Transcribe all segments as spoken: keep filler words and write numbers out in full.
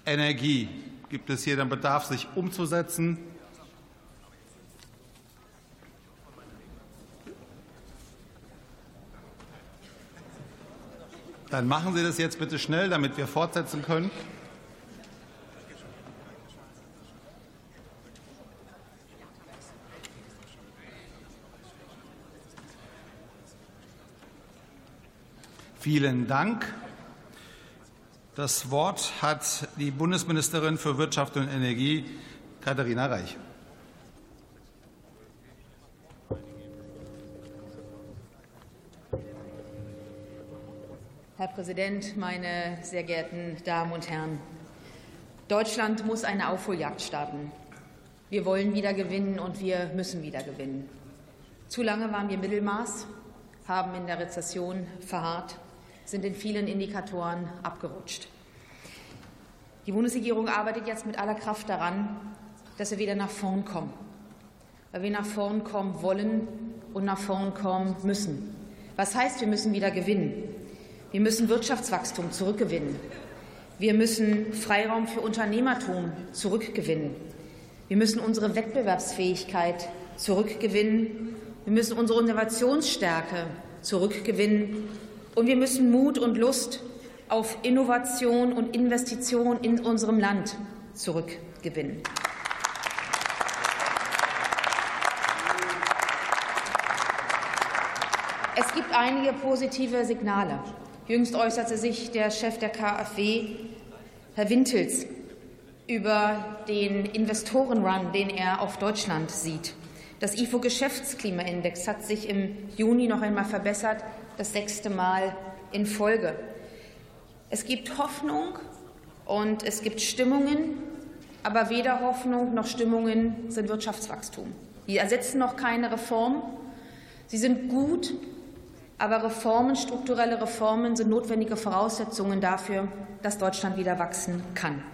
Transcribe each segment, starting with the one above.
Energie. Gibt es hier den Bedarf, sich umzusetzen? Dann machen Sie das jetzt bitte schnell, damit wir fortsetzen können. Vielen Dank. Das Wort hat die Bundesministerin für Wirtschaft und Energie, Katharina Reich. Herr Präsident, meine sehr geehrten Damen und Herren! Deutschland muss eine Aufholjagd starten. Wir wollen wieder gewinnen, und wir müssen wieder gewinnen. Zu lange waren wir Mittelmaß, haben in der Rezession verharrt, sind in vielen Indikatoren abgerutscht. Die Bundesregierung arbeitet jetzt mit aller Kraft daran, dass wir wieder nach vorn kommen, weil wir nach vorn kommen wollen und nach vorn kommen müssen. Was heißt, wir müssen wieder gewinnen? Wir müssen Wirtschaftswachstum zurückgewinnen. Wir müssen Freiraum für Unternehmertum zurückgewinnen. Wir müssen unsere Wettbewerbsfähigkeit zurückgewinnen. Wir müssen unsere Innovationsstärke zurückgewinnen. Und wir müssen Mut und Lust auf Innovation und Investition in unserem Land zurückgewinnen. Es gibt einige positive Signale. Jüngst äußerte sich der Chef der KfW, Herr Wintels, über den Investorenrun, den er auf Deutschland sieht. Das I F O-Geschäftsklimaindex hat sich im Juni noch einmal verbessert, das sechste Mal in Folge. Es gibt Hoffnung und es gibt Stimmungen, aber weder Hoffnung noch Stimmungen sind Wirtschaftswachstum. Die ersetzen noch keine Reform. Sie sind gut, aber Reformen, strukturelle Reformen sind notwendige Voraussetzungen dafür, dass Deutschland wieder wachsen kann.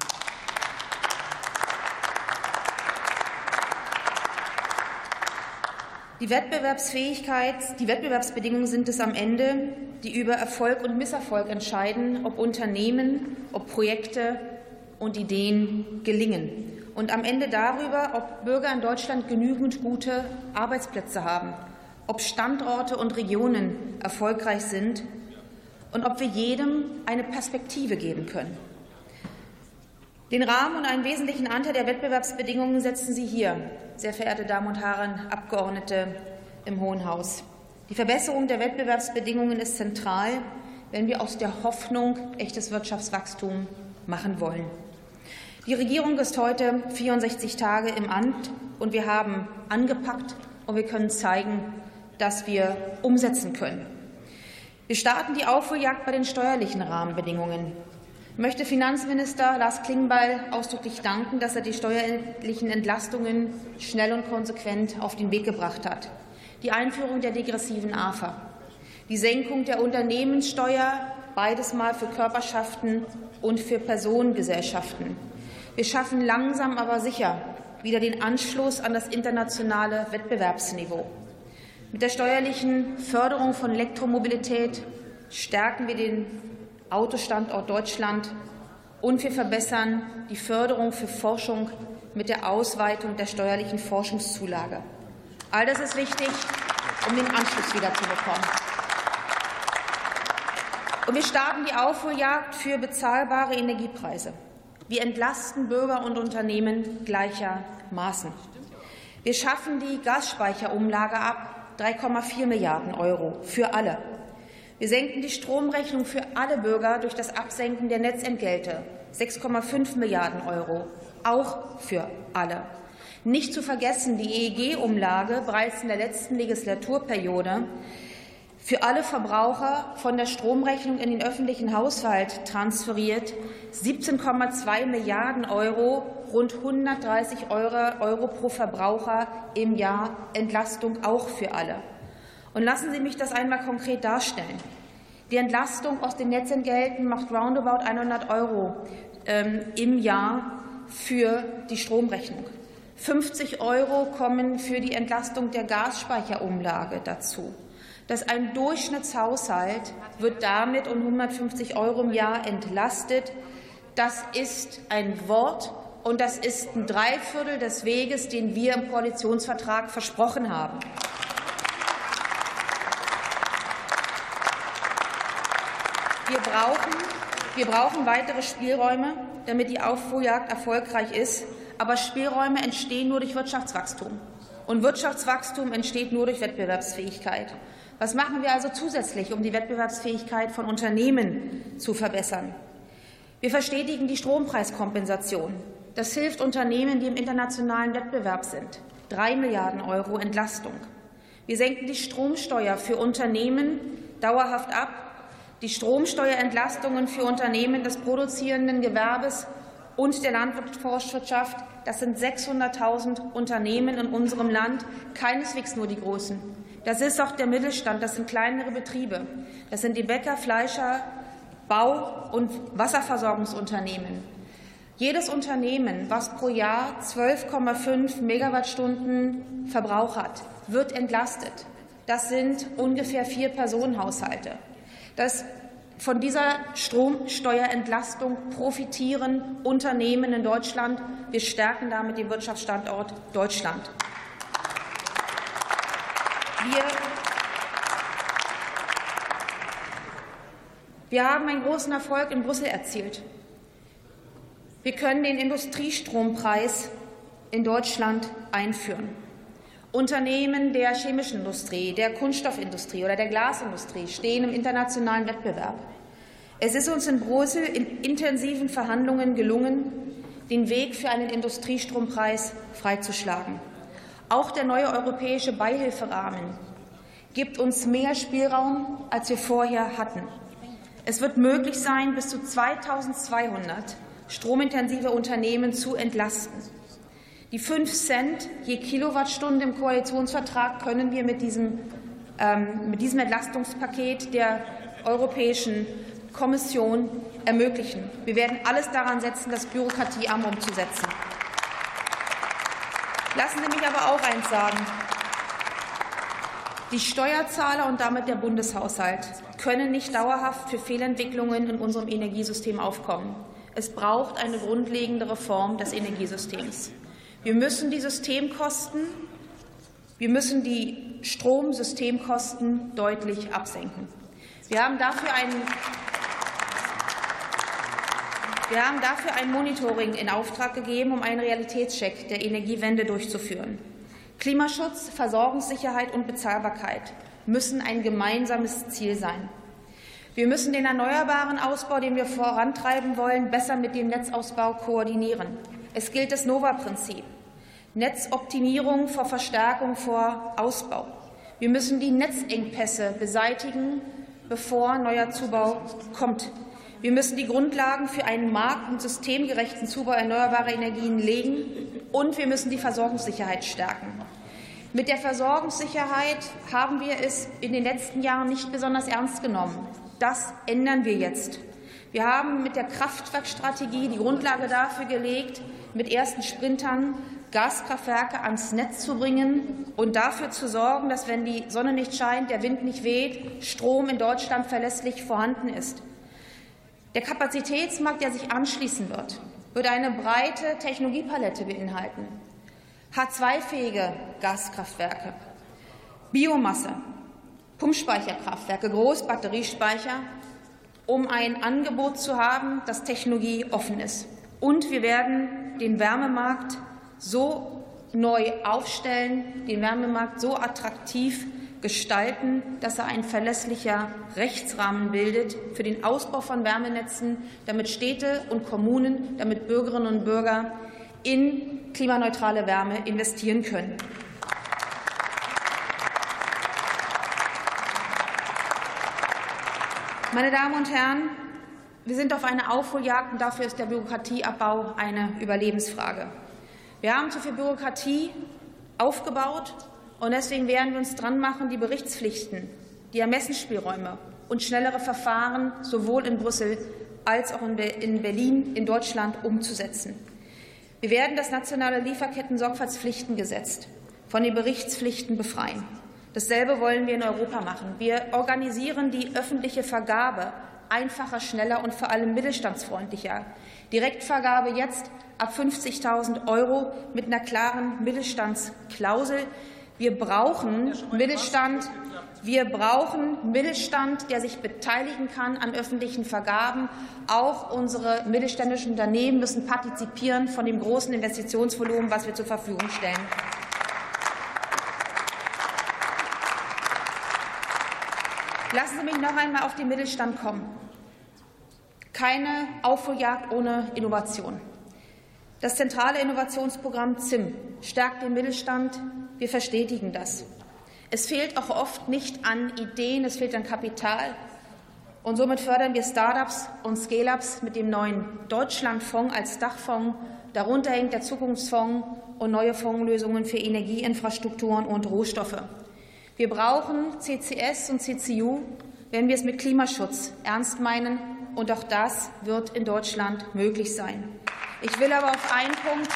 Die Wettbewerbsfähigkeit, die Wettbewerbsbedingungen sind es am Ende, die über Erfolg und Misserfolg entscheiden, ob Unternehmen, ob Projekte und Ideen gelingen. Und am Ende darüber, ob Bürger in Deutschland genügend gute Arbeitsplätze haben, ob Standorte und Regionen erfolgreich sind und ob wir jedem eine Perspektive geben können. Den Rahmen und einen wesentlichen Anteil der Wettbewerbsbedingungen setzen Sie hier, sehr verehrte Damen und Herren Abgeordnete im Hohen Haus. Die Verbesserung der Wettbewerbsbedingungen ist zentral, wenn wir aus der Hoffnung echtes Wirtschaftswachstum machen wollen. Die Regierung ist heute vierundsechzig Tage im Amt, und wir haben angepackt, und wir können zeigen, dass wir umsetzen können. Wir starten die Aufholjagd bei den steuerlichen Rahmenbedingungen. Ich möchte Finanzminister Lars Klingbeil ausdrücklich danken, dass er die steuerlichen Entlastungen schnell und konsequent auf den Weg gebracht hat. Die Einführung der degressiven A F A, die Senkung der Unternehmenssteuer, beides mal für Körperschaften und für Personengesellschaften. Wir schaffen langsam aber sicher wieder den Anschluss an das internationale Wettbewerbsniveau. Mit der steuerlichen Förderung von Elektromobilität stärken wir den Autostandort Deutschland, und wir verbessern die Förderung für Forschung mit der Ausweitung der steuerlichen Forschungszulage. All das ist wichtig, um den Anschluss wieder zu bekommen. Und wir starten die Aufholjagd für bezahlbare Energiepreise. Wir entlasten Bürger und Unternehmen gleichermaßen. Wir schaffen die Gasspeicherumlage ab, drei Komma vier Milliarden Euro für alle. Wir senken die Stromrechnung für alle Bürger durch das Absenken der Netzentgelte, sechs Komma fünf Milliarden Euro, auch für alle. Nicht zu vergessen die E E G-Umlage bereits in der letzten Legislaturperiode für alle Verbraucher von der Stromrechnung in den öffentlichen Haushalt transferiert, siebzehn Komma zwei Milliarden Euro, rund hundertdreißig Euro pro Verbraucher im Jahr Entlastung auch für alle. Und lassen Sie mich das einmal konkret darstellen. Die Entlastung aus den Netzentgelten macht roundabout hundert Euro ähm, im Jahr für die Stromrechnung. fünfzig Euro kommen für die Entlastung der Gasspeicherumlage dazu. Dass ein Durchschnittshaushalt wird damit um hundertfünfzig Euro im Jahr entlastet. Das ist ein Wort, und das ist ein Dreiviertel des Weges, den wir im Koalitionsvertrag versprochen haben. Wir brauchen, wir brauchen weitere Spielräume, damit die Aufholjagd erfolgreich ist. Aber Spielräume entstehen nur durch Wirtschaftswachstum. Und Wirtschaftswachstum entsteht nur durch Wettbewerbsfähigkeit. Was machen wir also zusätzlich, um die Wettbewerbsfähigkeit von Unternehmen zu verbessern? Wir verstetigen die Strompreiskompensation. Das hilft Unternehmen, die im internationalen Wettbewerb sind. Drei Milliarden Euro Entlastung. Wir senken die Stromsteuer für Unternehmen dauerhaft ab. Die Stromsteuerentlastungen für Unternehmen des produzierenden Gewerbes und der Landwirtschaft, das sind sechshunderttausend Unternehmen in unserem Land, keineswegs nur die großen. Das ist auch der Mittelstand, das sind kleinere Betriebe. Das sind die Bäcker, Fleischer, Bau- und Wasserversorgungsunternehmen. Jedes Unternehmen, was pro Jahr zwölf Komma fünf Megawattstunden Verbrauch hat, wird entlastet. Das sind ungefähr vier Personenhaushalte. Das Von dieser Stromsteuerentlastung profitieren Unternehmen in Deutschland. Wir stärken damit den Wirtschaftsstandort Deutschland. Wir, wir haben einen großen Erfolg in Brüssel erzielt. Wir können den Industriestrompreis in Deutschland einführen. Unternehmen der chemischen Industrie, der Kunststoffindustrie oder der Glasindustrie stehen im internationalen Wettbewerb. Es ist uns in Brüssel in intensiven Verhandlungen gelungen, den Weg für einen Industriestrompreis freizuschlagen. Auch der neue europäische Beihilferahmen gibt uns mehr Spielraum, als wir vorher hatten. Es wird möglich sein, bis zu zweitausendzweihundert stromintensive Unternehmen zu entlasten. Die fünf Cent je Kilowattstunde im Koalitionsvertrag können wir mit diesem, ähm, mit diesem Entlastungspaket der Europäischen Kommission ermöglichen. Wir werden alles daran setzen, das bürokratiearm umzusetzen. Lassen Sie mich aber auch eins sagen. Die Steuerzahler und damit der Bundeshaushalt können nicht dauerhaft für Fehlentwicklungen in unserem Energiesystem aufkommen. Es braucht eine grundlegende Reform des Energiesystems. Wir müssen die Systemkosten, wir müssen die Stromsystemkosten deutlich absenken. Wir haben dafür ein, wir haben dafür ein Monitoring in Auftrag gegeben, um einen Realitätscheck der Energiewende durchzuführen. Klimaschutz, Versorgungssicherheit und Bezahlbarkeit müssen ein gemeinsames Ziel sein. Wir müssen den erneuerbaren Ausbau, den wir vorantreiben wollen, besser mit dem Netzausbau koordinieren. Es gilt das Nova-Prinzip. Netzoptimierung vor Verstärkung vor Ausbau. Wir müssen die Netzengpässe beseitigen, bevor neuer Zubau kommt. Wir müssen die Grundlagen für einen markt- und systemgerechten Zubau erneuerbarer Energien legen, und wir müssen die Versorgungssicherheit stärken. Mit der Versorgungssicherheit haben wir es in den letzten Jahren nicht besonders ernst genommen. Das ändern wir jetzt. Wir haben mit der Kraftwerkstrategie die Grundlage dafür gelegt, mit ersten Sprintern Gaskraftwerke ans Netz zu bringen und dafür zu sorgen, dass, wenn die Sonne nicht scheint, der Wind nicht weht, Strom in Deutschland verlässlich vorhanden ist. Der Kapazitätsmarkt, der sich anschließen wird, wird eine breite Technologiepalette beinhalten. H zwei fähige Gaskraftwerke, Biomasse, Pumpspeicherkraftwerke, Großbatteriespeicher, um ein Angebot zu haben, das technologieoffen ist. Und wir werden den Wärmemarkt so neu aufstellen, den Wärmemarkt so attraktiv gestalten, dass er ein verlässlicher Rechtsrahmen bildet für den Ausbau von Wärmenetzen, damit Städte und Kommunen, damit Bürgerinnen und Bürger in klimaneutrale Wärme investieren können. Meine Damen und Herren, wir sind auf einer Aufholjagd, und dafür ist der Bürokratieabbau eine Überlebensfrage. Wir haben zu viel Bürokratie aufgebaut, und deswegen werden wir uns dran machen, die Berichtspflichten, die Ermessensspielräume und schnellere Verfahren sowohl in Brüssel als auch in Berlin, in Deutschland umzusetzen. Wir werden das nationale Lieferketten-Sorgfaltspflichtengesetz von den Berichtspflichten befreien. Dasselbe wollen wir in Europa machen. Wir organisieren die öffentliche Vergabe einfacher, schneller und vor allem mittelstandsfreundlicher. Direktvergabe jetzt ab fünfzigtausend Euro mit einer klaren Mittelstandsklausel. Wir brauchen Mittelstand. Wir brauchen Mittelstand, der sich beteiligen kann an öffentlichen Vergaben. Auch unsere mittelständischen Unternehmen müssen partizipieren von dem großen Investitionsvolumen, was wir zur Verfügung stellen. Lassen Sie mich noch einmal auf den Mittelstand kommen. Keine Aufholjagd ohne Innovation. Das zentrale Innovationsprogramm Z I M stärkt den Mittelstand. Wir verstetigen das. Es fehlt auch oft nicht an Ideen, es fehlt an Kapital. Und somit fördern wir Start-ups und Scale-ups mit dem neuen Deutschlandfonds als Dachfonds. Darunter hängt der Zukunftsfonds und neue Fondslösungen für Energieinfrastrukturen und Rohstoffe. Wir brauchen C C S und C C U, wenn wir es mit Klimaschutz ernst meinen. Und auch das wird in Deutschland möglich sein. Ich will aber auf einen Punkt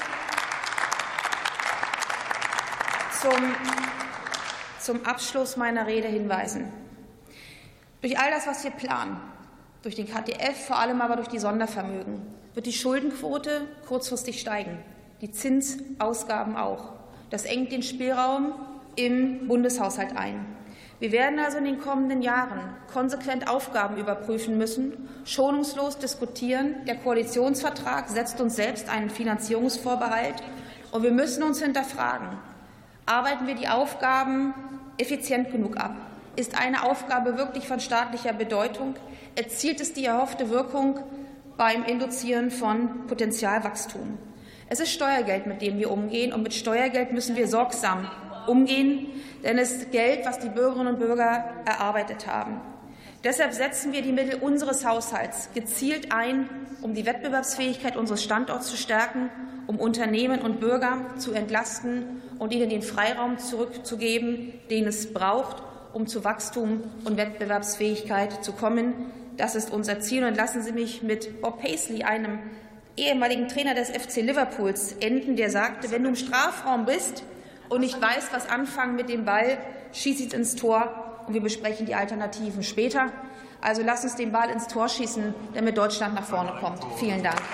zum zum Abschluss meiner Rede hinweisen. Durch all das, was wir planen, durch den K T F, vor allem aber durch die Sondervermögen, wird die Schuldenquote kurzfristig steigen, die Zinsausgaben auch. Das engt den Spielraum im Bundeshaushalt ein. Wir werden also in den kommenden Jahren konsequent Aufgaben überprüfen müssen, schonungslos diskutieren. Der Koalitionsvertrag setzt uns selbst einen Finanzierungsvorbehalt, und wir müssen uns hinterfragen: Arbeiten wir die Aufgaben effizient genug ab? Ist eine Aufgabe wirklich von staatlicher Bedeutung? Erzielt es die erhoffte Wirkung beim Induzieren von Potenzialwachstum? Es ist Steuergeld, mit dem wir umgehen, und mit Steuergeld müssen wir sorgsam umgehen, denn es ist Geld, was die Bürgerinnen und Bürger erarbeitet haben. Deshalb setzen wir die Mittel unseres Haushalts gezielt ein, um die Wettbewerbsfähigkeit unseres Standorts zu stärken, um Unternehmen und Bürger zu entlasten und ihnen den Freiraum zurückzugeben, den es braucht, um zu Wachstum und Wettbewerbsfähigkeit zu kommen. Das ist unser Ziel. Und lassen Sie mich mit Bob Paisley, einem ehemaligen Trainer des F C Liverpools, enden, der sagte: Wenn du im Strafraum bist und nicht weißt, was anfangen mit dem Ball, schieß ihn ins Tor, und wir besprechen die Alternativen später. Also lass uns den Ball ins Tor schießen, damit Deutschland nach vorne kommt. Vielen Dank.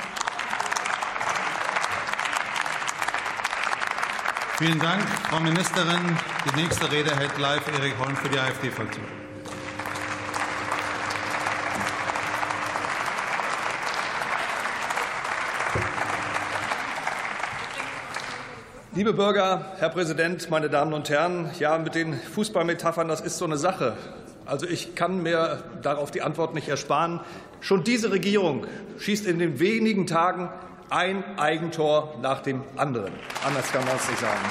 Vielen Dank, Frau Ministerin. Die nächste Rede hält live Erik Holm für die AfD-Fraktion. Liebe Bürger, Herr Präsident, meine Damen und Herren! Ja, mit den Fußballmetaphern, das ist so eine Sache. Also ich kann mir darauf die Antwort nicht ersparen. Schon diese Regierung schießt in den wenigen Tagen ein Eigentor nach dem anderen. Anders kann man es nicht sagen.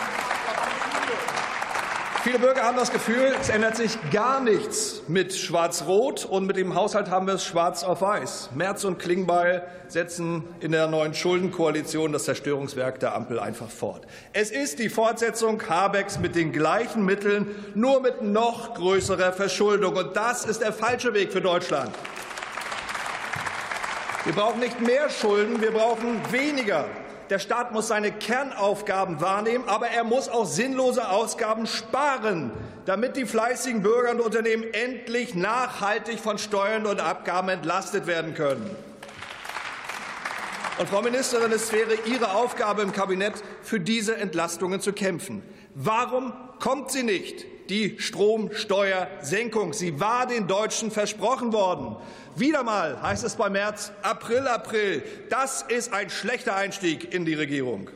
Viele Bürger haben das Gefühl, es ändert sich gar nichts mit Schwarz-Rot, und mit dem Haushalt haben wir es schwarz auf weiß. Merz und Klingbeil setzen in der neuen Schuldenkoalition das Zerstörungswerk der Ampel einfach fort. Es ist die Fortsetzung Habecks mit den gleichen Mitteln, nur mit noch größerer Verschuldung. Und das ist der falsche Weg für Deutschland. Wir brauchen nicht mehr Schulden, wir brauchen weniger. Der Staat muss seine Kernaufgaben wahrnehmen, aber er muss auch sinnlose Ausgaben sparen, damit die fleißigen Bürger und Unternehmen endlich nachhaltig von Steuern und Abgaben entlastet werden können. Und Frau Ministerin, es wäre Ihre Aufgabe im Kabinett, für diese Entlastungen zu kämpfen. Warum kommt sie nicht? Die Stromsteuersenkung. Sie war den Deutschen versprochen worden. Wieder mal heißt es bei Merz April, April. Das ist ein schlechter Einstieg in die Regierung.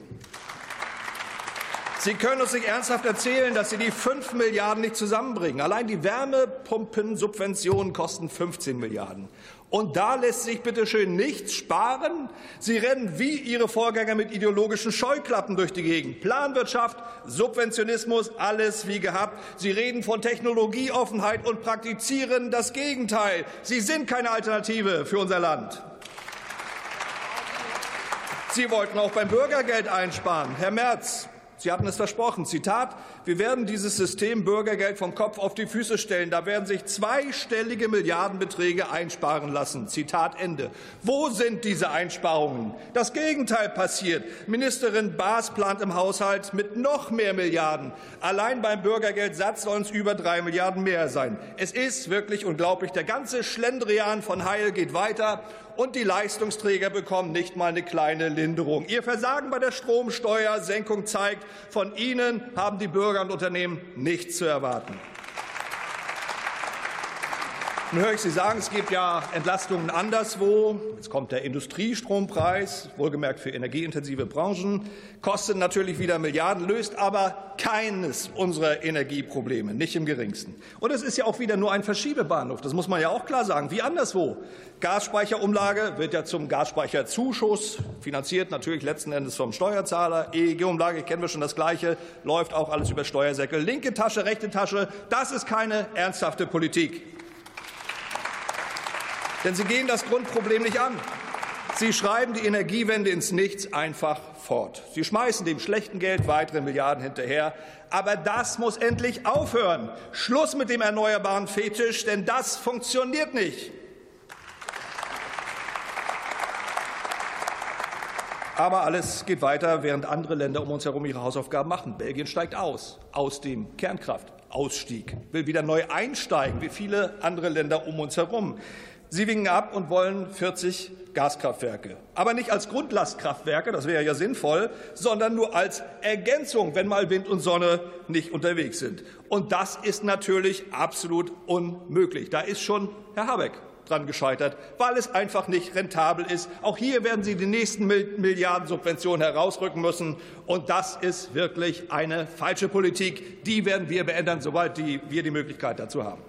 Sie können uns nicht ernsthaft erzählen, dass Sie die fünf Milliarden nicht zusammenbringen. Allein die Wärmepumpensubventionen kosten fünfzehn Milliarden. Und da lässt sich bitte schön nichts sparen. Sie rennen wie Ihre Vorgänger mit ideologischen Scheuklappen durch die Gegend. Planwirtschaft, Subventionismus, alles wie gehabt. Sie reden von Technologieoffenheit und praktizieren das Gegenteil. Sie sind keine Alternative für unser Land. Sie wollten auch beim Bürgergeld einsparen. Herr Merz, Sie hatten es versprochen. Zitat, wir werden dieses System Bürgergeld vom Kopf auf die Füße stellen. Da werden sich zweistellige Milliardenbeträge einsparen lassen. Zitat Ende. Wo sind diese Einsparungen? Das Gegenteil passiert. Ministerin Baas plant im Haushalt mit noch mehr Milliarden. Allein beim Bürgergeldsatz sollen es über drei Milliarden mehr sein. Es ist wirklich unglaublich. Der ganze Schlendrian von Heil geht weiter. Und die Leistungsträger bekommen nicht mal eine kleine Linderung. Ihr Versagen bei der Stromsteuersenkung zeigt, von Ihnen haben die Bürger und Unternehmen nichts zu erwarten. Nun höre ich Sie sagen, es gibt ja Entlastungen anderswo. Jetzt kommt der Industriestrompreis, wohlgemerkt für energieintensive Branchen, kostet natürlich wieder Milliarden, löst aber keines unserer Energieprobleme, nicht im geringsten. Und es ist ja auch wieder nur ein Verschiebebahnhof, das muss man ja auch klar sagen, wie anderswo. Gasspeicherumlage wird ja zum Gasspeicherzuschuss finanziert, natürlich letzten Endes vom Steuerzahler. E E G-Umlage, kennen wir schon das Gleiche, läuft auch alles über Steuersäckel. Linke Tasche, rechte Tasche, das ist keine ernsthafte Politik. Denn Sie gehen das Grundproblem nicht an. Sie schreiben die Energiewende ins Nichts einfach fort. Sie schmeißen dem schlechten Geld weitere Milliarden hinterher. Aber das muss endlich aufhören. Schluss mit dem erneuerbaren Fetisch, denn das funktioniert nicht. Aber alles geht weiter, während andere Länder um uns herum ihre Hausaufgaben machen. Belgien steigt aus, aus dem Kernkraftausstieg, will wieder neu einsteigen, wie viele andere Länder um uns herum. Sie winken ab und wollen vierzig Gaskraftwerke. Aber nicht als Grundlastkraftwerke, das wäre ja sinnvoll, sondern nur als Ergänzung, wenn mal Wind und Sonne nicht unterwegs sind. Und das ist natürlich absolut unmöglich. Da ist schon Herr Habeck dran gescheitert, weil es einfach nicht rentabel ist. Auch hier werden Sie die nächsten Milliarden Subventionen herausrücken müssen. Und das ist wirklich eine falsche Politik. Die werden wir beenden, sobald die, wir die Möglichkeit dazu haben.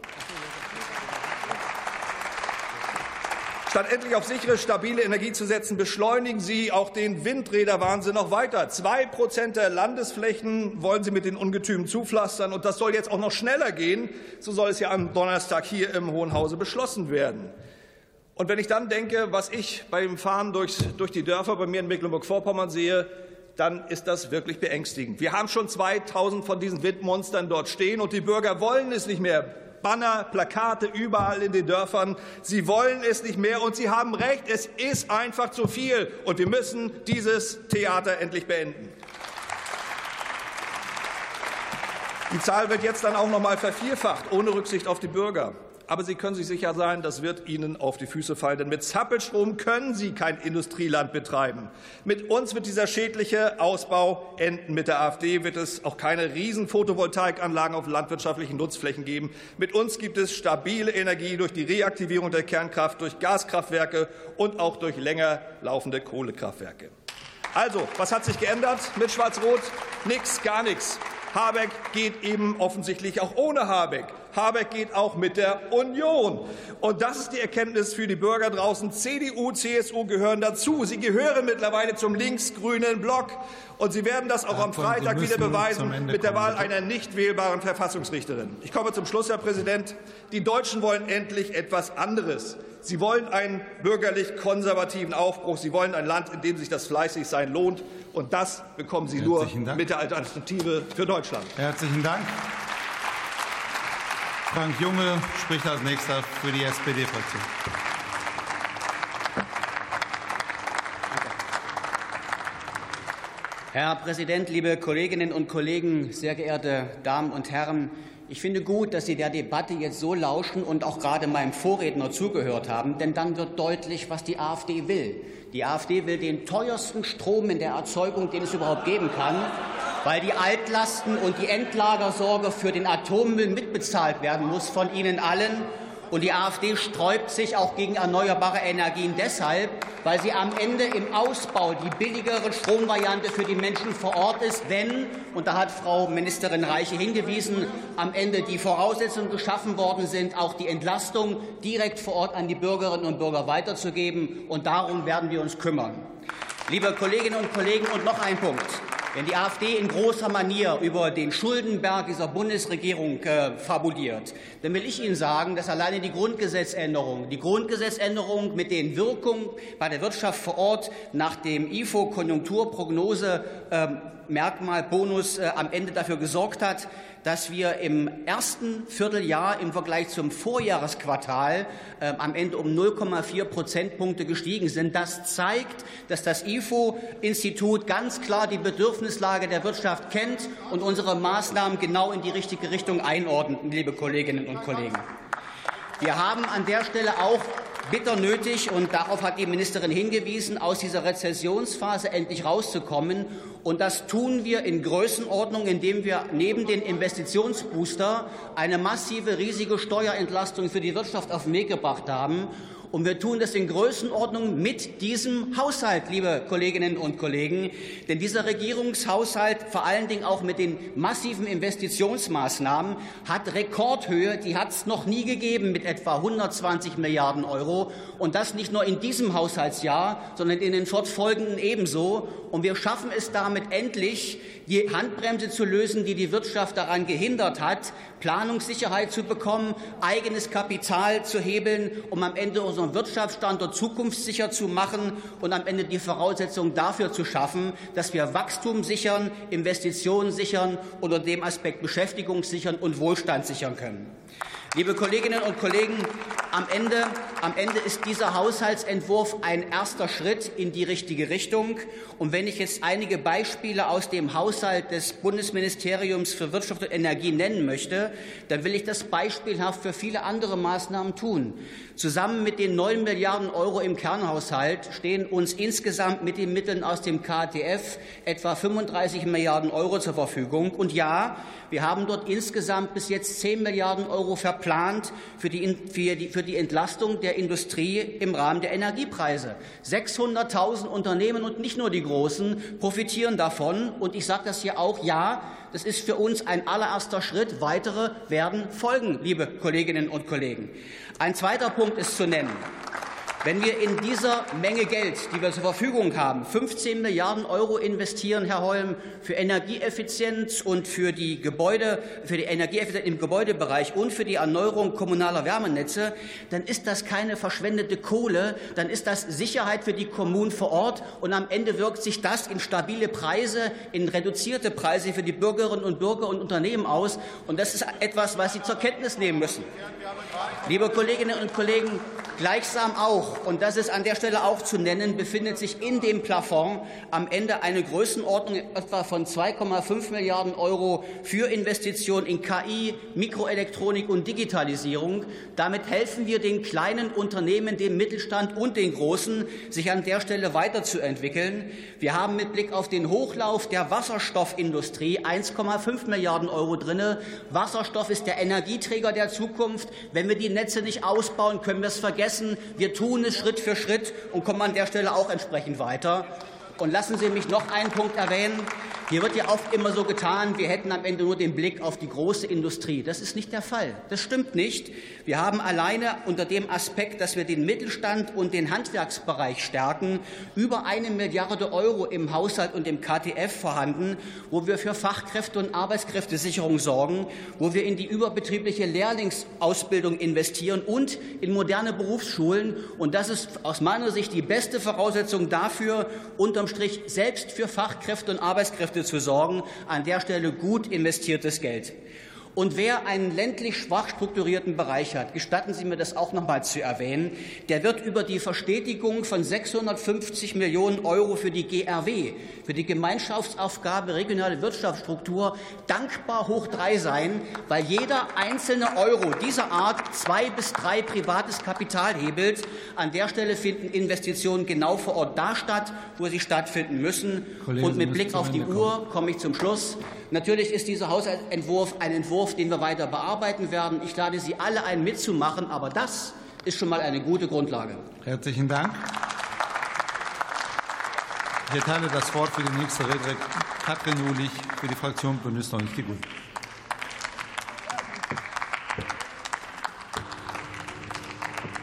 Statt endlich auf sichere, stabile Energie zu setzen, beschleunigen Sie auch den Windräderwahnsinn noch weiter. Zwei Prozent der Landesflächen wollen Sie mit den Ungetümen zupflastern. Und das soll jetzt auch noch schneller gehen. So soll es ja am Donnerstag hier im Hohen Hause beschlossen werden. Und wenn ich dann denke, was ich beim Fahren durch, durch die Dörfer bei mir in Mecklenburg-Vorpommern sehe, dann ist das wirklich beängstigend. Wir haben schon zweitausend von diesen Windmonstern dort stehen, und die Bürger wollen es nicht mehr. Banner, Plakate überall in den Dörfern. Sie wollen es nicht mehr, und Sie haben recht, es ist einfach zu viel. Und wir müssen dieses Theater endlich beenden. Die Zahl wird jetzt dann auch noch mal vervierfacht, ohne Rücksicht auf die Bürger. Aber Sie können sich sicher sein, das wird Ihnen auf die Füße fallen. Denn mit Zappelstrom können Sie kein Industrieland betreiben. Mit uns wird dieser schädliche Ausbau enden. Mit der AfD wird es auch keine riesen Photovoltaikanlagen auf landwirtschaftlichen Nutzflächen geben. Mit uns gibt es stabile Energie durch die Reaktivierung der Kernkraft, durch Gaskraftwerke und auch durch länger laufende Kohlekraftwerke. Also, was hat sich geändert mit Schwarz-Rot? Nix, gar nichts. Habeck geht eben offensichtlich auch ohne Habeck. Habeck geht auch mit der Union. Und das ist die Erkenntnis für die Bürger draußen. C D U, C S U gehören dazu. Sie gehören mittlerweile zum linksgrünen Block. Und Sie werden das auch am Freitag wieder beweisen mit der Wahl einer nicht wählbaren Verfassungsrichterin. Ich komme zum Schluss, Herr Präsident. Die Deutschen wollen endlich etwas anderes. Sie wollen einen bürgerlich-konservativen Aufbruch. Sie wollen ein Land, in dem sich das Fleißigsein lohnt. Und das bekommen Sie nur mit der Alternative für Deutschland. Herzlichen Dank. Frank Junge spricht als Nächster für die S P D-Fraktion. Herr Präsident, liebe Kolleginnen und Kollegen, sehr geehrte Damen und Herren! Ich finde gut, dass Sie der Debatte jetzt so lauschen und auch gerade meinem Vorredner zugehört haben, denn dann wird deutlich, was die AfD will. Die AfD will den teuersten Strom in der Erzeugung, den es überhaupt geben kann, weil die Altlasten und die Endlagersorge für den Atommüll mitbezahlt werden muss von Ihnen allen. Und die AfD sträubt sich auch gegen erneuerbare Energien deshalb, weil sie am Ende im Ausbau die billigere Stromvariante für die Menschen vor Ort ist, wenn, und da hat Frau Ministerin Reiche hingewiesen, am Ende die Voraussetzungen geschaffen worden sind, auch die Entlastung direkt vor Ort an die Bürgerinnen und Bürger weiterzugeben. Und darum werden wir uns kümmern. Liebe Kolleginnen und Kollegen, und noch ein Punkt. Wenn die AfD in großer Manier über den Schuldenberg dieser Bundesregierung äh, fabuliert, dann will ich Ihnen sagen, dass alleine die Grundgesetzänderung, die Grundgesetzänderung mit den Wirkungen bei der Wirtschaft vor Ort nach dem I F O-Konjunkturprognose äh, Merkmalbonus äh, am Ende dafür gesorgt hat, dass wir im ersten Vierteljahr im Vergleich zum Vorjahresquartal äh, am Ende um null Komma vier Prozentpunkte gestiegen sind. Das zeigt, dass das I F O-Institut ganz klar die Bedürfnislage der Wirtschaft kennt und unsere Maßnahmen genau in die richtige Richtung einordnet, liebe Kolleginnen und Kollegen. Wir haben an der Stelle auch bitter nötig, und darauf hat die Ministerin hingewiesen, aus dieser Rezessionsphase endlich rauszukommen. Und das tun wir in Größenordnung, indem wir neben den Investitionsbooster eine massive, riesige Steuerentlastung für die Wirtschaft auf den Weg gebracht haben. Und wir tun das in Größenordnung mit diesem Haushalt, liebe Kolleginnen und Kollegen. Denn dieser Regierungshaushalt, vor allen Dingen auch mit den massiven Investitionsmaßnahmen, hat Rekordhöhe. Die hat es noch nie gegeben mit etwa hundertzwanzig Milliarden Euro. Und das nicht nur in diesem Haushaltsjahr, sondern in den fortfolgenden ebenso. Und wir schaffen es damit endlich, die Handbremse zu lösen, die die Wirtschaft daran gehindert hat, Planungssicherheit zu bekommen, eigenes Kapital zu hebeln, um am Ende unseren Wirtschaftsstandort zukunftssicher zu machen und am Ende die Voraussetzungen dafür zu schaffen, dass wir Wachstum sichern, Investitionen sichern, unter dem Aspekt Beschäftigung sichern und Wohlstand sichern können. Liebe Kolleginnen und Kollegen, am Ende, am Ende ist dieser Haushaltsentwurf ein erster Schritt in die richtige Richtung. Und wenn ich jetzt einige Beispiele aus dem Haushalt des Bundesministeriums für Wirtschaft und Energie nennen möchte, dann will ich das beispielhaft für viele andere Maßnahmen tun. Zusammen mit den neun Milliarden Euro im Kernhaushalt stehen uns insgesamt mit den Mitteln aus dem K T F etwa fünfunddreißig Milliarden Euro zur Verfügung. Und ja, wir haben dort insgesamt bis jetzt zehn Milliarden Euro verplant für die, für die, für die Entlastung der Industrie im Rahmen der Energiepreise. sechshunderttausend Unternehmen und nicht nur die großen profitieren davon. Und ich sage das hier auch, ja, das ist für uns ein allererster Schritt. Weitere werden folgen, liebe Kolleginnen und Kollegen. Ein zweiter Punkt ist zu nennen. Wenn wir in dieser Menge Geld, die wir zur Verfügung haben, fünfzehn Milliarden Euro investieren, Herr Holm, für Energieeffizienz und für die Gebäude, für die Energieeffizienz im Gebäudebereich und für die Erneuerung kommunaler Wärmenetze, dann ist das keine verschwendete Kohle, dann ist das Sicherheit für die Kommunen vor Ort, und am Ende wirkt sich das in stabile Preise, in reduzierte Preise für die Bürgerinnen und Bürger und Unternehmen aus. Und das ist etwas, was Sie zur Kenntnis nehmen müssen. Liebe Kolleginnen und Kollegen, gleichsam auch, und das ist an der Stelle auch zu nennen, befindet sich in dem Plafond am Ende eine Größenordnung etwa von zwei Komma fünf Milliarden Euro für Investitionen in K I, Mikroelektronik und Digitalisierung. Damit helfen wir den kleinen Unternehmen, dem Mittelstand und den großen, sich an der Stelle weiterzuentwickeln. Wir haben mit Blick auf den Hochlauf der Wasserstoffindustrie eins Komma fünf Milliarden Euro drin. Wasserstoff ist der Energieträger der Zukunft. Wenn wir die Netze nicht ausbauen, können wir es vergessen. Wir tun es Schritt für Schritt und kommen an der Stelle auch entsprechend weiter. Und lassen Sie mich noch einen Punkt erwähnen. Hier wird ja oft immer so getan, wir hätten am Ende nur den Blick auf die große Industrie. Das ist nicht der Fall. Das stimmt nicht. Wir haben alleine unter dem Aspekt, dass wir den Mittelstand und den Handwerksbereich stärken, über eine Milliarde Euro im Haushalt und im K T F vorhanden, wo wir für Fachkräfte- und Arbeitskräftesicherung sorgen, wo wir in die überbetriebliche Lehrlingsausbildung investieren und in moderne Berufsschulen. Und das ist aus meiner Sicht die beste Voraussetzung dafür, unterm Strich selbst für Fachkräfte und Arbeitskräfte zu sorgen. An der Stelle gut investiertes Geld. Und wer einen ländlich schwach strukturierten Bereich hat, gestatten Sie mir das auch noch mal zu erwähnen, der wird über die Verstetigung von sechshundertfünfzig Millionen Euro für die G R W, für die Gemeinschaftsaufgabe regionale Wirtschaftsstruktur, dankbar hoch drei sein, weil jeder einzelne Euro dieser Art zwei bis drei privates Kapital hebelt. An der Stelle finden Investitionen genau vor Ort da statt, wo sie stattfinden müssen. Kollege, und mit Blick auf die Uhr komme ich zum Schluss. Natürlich ist dieser Haushaltsentwurf ein Entwurf, den wir weiter bearbeiten werden. Ich lade Sie alle ein, mitzumachen, aber das ist schon mal eine gute Grundlage. Herzlichen Dank. Ich erteile das Wort für die nächste Rednerin Katrin Jülich für die Fraktion Bündnis neunzig Die Grünen.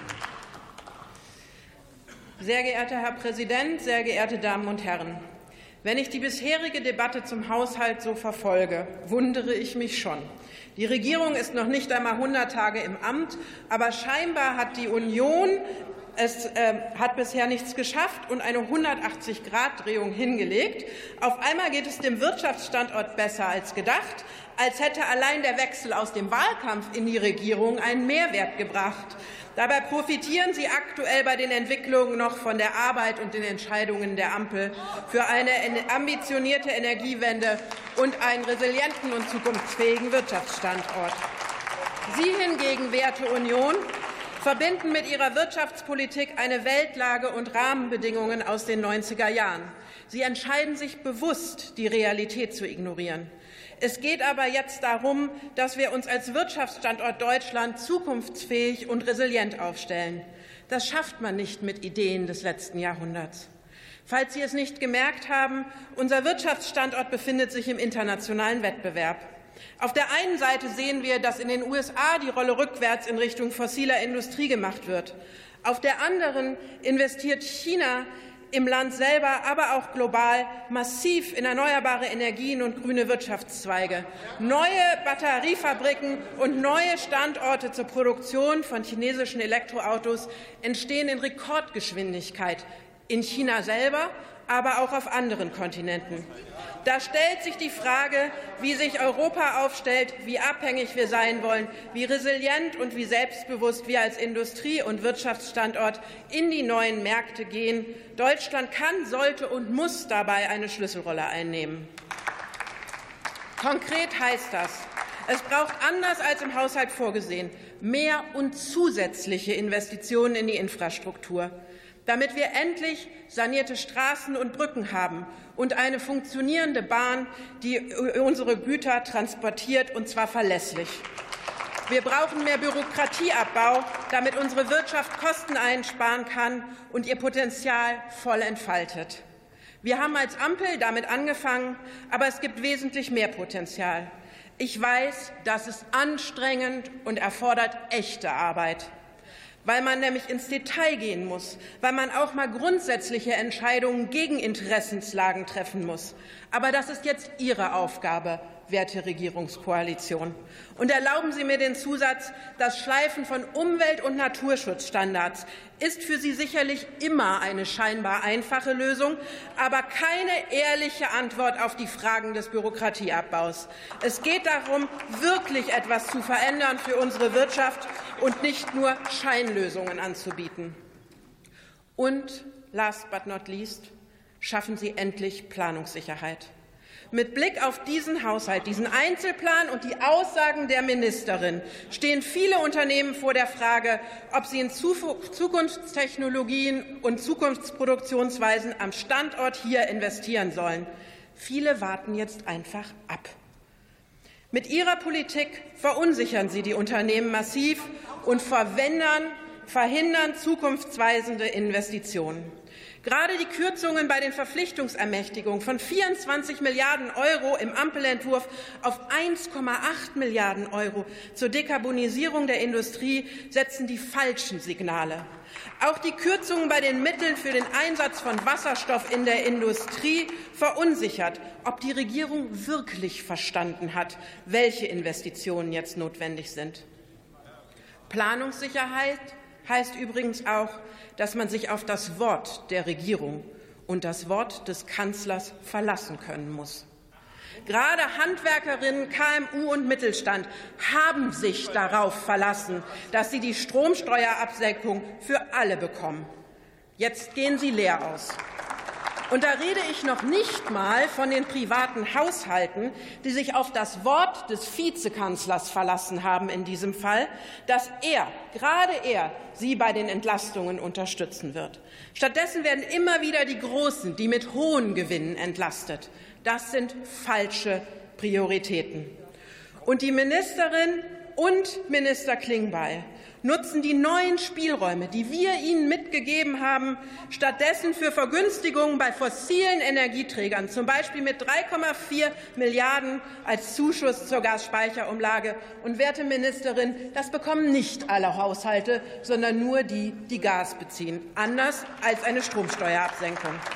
Sehr geehrter Herr Präsident, sehr geehrte Damen und Herren! Wenn ich die bisherige Debatte zum Haushalt so verfolge, wundere ich mich schon. Die Regierung ist noch nicht einmal hundert Tage im Amt, aber scheinbar hat die Union Es äh, hat bisher nichts geschafft und eine hundertachtzig Grad Drehung hingelegt. Auf einmal geht es dem Wirtschaftsstandort besser als gedacht, als hätte allein der Wechsel aus dem Wahlkampf in die Regierung einen Mehrwert gebracht. Dabei profitieren Sie aktuell bei den Entwicklungen noch von der Arbeit und den Entscheidungen der Ampel für eine ambitionierte Energiewende und einen resilienten und zukunftsfähigen Wirtschaftsstandort. Sie hingegen, werte Union, verbinden mit ihrer Wirtschaftspolitik eine Weltlage und Rahmenbedingungen aus den neunziger Jahren. Sie entscheiden sich bewusst, die Realität zu ignorieren. Es geht aber jetzt darum, dass wir uns als Wirtschaftsstandort Deutschland zukunftsfähig und resilient aufstellen. Das schafft man nicht mit Ideen des letzten Jahrhunderts. Falls Sie es nicht gemerkt haben, unser Wirtschaftsstandort befindet sich im internationalen Wettbewerb. Auf der einen Seite sehen wir, dass in den U S A die Rolle rückwärts in Richtung fossiler Industrie gemacht wird. Auf der anderen investiert China im Land selber, aber auch global massiv in erneuerbare Energien und grüne Wirtschaftszweige. Neue Batteriefabriken und neue Standorte zur Produktion von chinesischen Elektroautos entstehen in Rekordgeschwindigkeit in China selber, aber auch auf anderen Kontinenten. Da stellt sich die Frage, wie sich Europa aufstellt, wie abhängig wir sein wollen, wie resilient und wie selbstbewusst wir als Industrie- und Wirtschaftsstandort in die neuen Märkte gehen. Deutschland kann, sollte und muss dabei eine Schlüsselrolle einnehmen. Konkret heißt das, es braucht anders als im Haushalt vorgesehen mehr und zusätzliche Investitionen in die Infrastruktur, damit wir endlich sanierte Straßen und Brücken haben und eine funktionierende Bahn, die unsere Güter transportiert, und zwar verlässlich. Wir brauchen mehr Bürokratieabbau, damit unsere Wirtschaft Kosten einsparen kann und ihr Potenzial voll entfaltet. Wir haben als Ampel damit angefangen, aber es gibt wesentlich mehr Potenzial. Ich weiß, das ist anstrengend und erfordert echte Arbeit, weil man nämlich ins Detail gehen muss, weil man auch mal grundsätzliche Entscheidungen gegen Interessenslagen treffen muss. Aber das ist jetzt Ihre Aufgabe, werte Regierungskoalition. Und erlauben Sie mir den Zusatz, das Schleifen von Umwelt- und Naturschutzstandards ist für Sie sicherlich immer eine scheinbar einfache Lösung, aber keine ehrliche Antwort auf die Fragen des Bürokratieabbaus. Es geht darum, wirklich etwas zu verändern für unsere Wirtschaft und nicht nur Scheinlösungen anzubieten. Und last but not least, schaffen Sie endlich Planungssicherheit. Mit Blick auf diesen Haushalt, diesen Einzelplan und die Aussagen der Ministerin stehen viele Unternehmen vor der Frage, ob sie in Zukunftstechnologien und Zukunftsproduktionsweisen am Standort hier investieren sollen. Viele warten jetzt einfach ab. Mit Ihrer Politik verunsichern Sie die Unternehmen massiv und verhindern, verhindern zukunftsweisende Investitionen. Gerade die Kürzungen bei den Verpflichtungsermächtigungen von vierundzwanzig Milliarden Euro im Ampelentwurf auf eins Komma acht Milliarden Euro zur Dekarbonisierung der Industrie setzen die falschen Signale. Auch die Kürzungen bei den Mitteln für den Einsatz von Wasserstoff in der Industrie verunsichert, ob die Regierung wirklich verstanden hat, welche Investitionen jetzt notwendig sind. Planungssicherheit heißt übrigens auch, dass man sich auf das Wort der Regierung und das Wort des Kanzlers verlassen können muss. Gerade Handwerkerinnen, K M U und Mittelstand haben sich darauf verlassen, dass sie die Stromsteuerabsenkung für alle bekommen. Jetzt gehen sie leer aus. Und da rede ich noch nicht mal von den privaten Haushalten, die sich auf das Wort des Vizekanzlers verlassen haben in diesem Fall, dass er, gerade er, sie bei den Entlastungen unterstützen wird. Stattdessen werden immer wieder die Großen, die mit hohen Gewinnen entlastet. Das sind falsche Prioritäten. Und die Ministerin und Minister Klingbeil nutzen die neuen Spielräume, die wir ihnen mitgegeben haben, stattdessen für Vergünstigungen bei fossilen Energieträgern, zum Beispiel mit drei Komma vier Milliarden als Zuschuss zur Gasspeicherumlage. Und, werte Ministerin, das bekommen nicht alle Haushalte, sondern nur die, die Gas beziehen, anders als eine Stromsteuerabsenkung.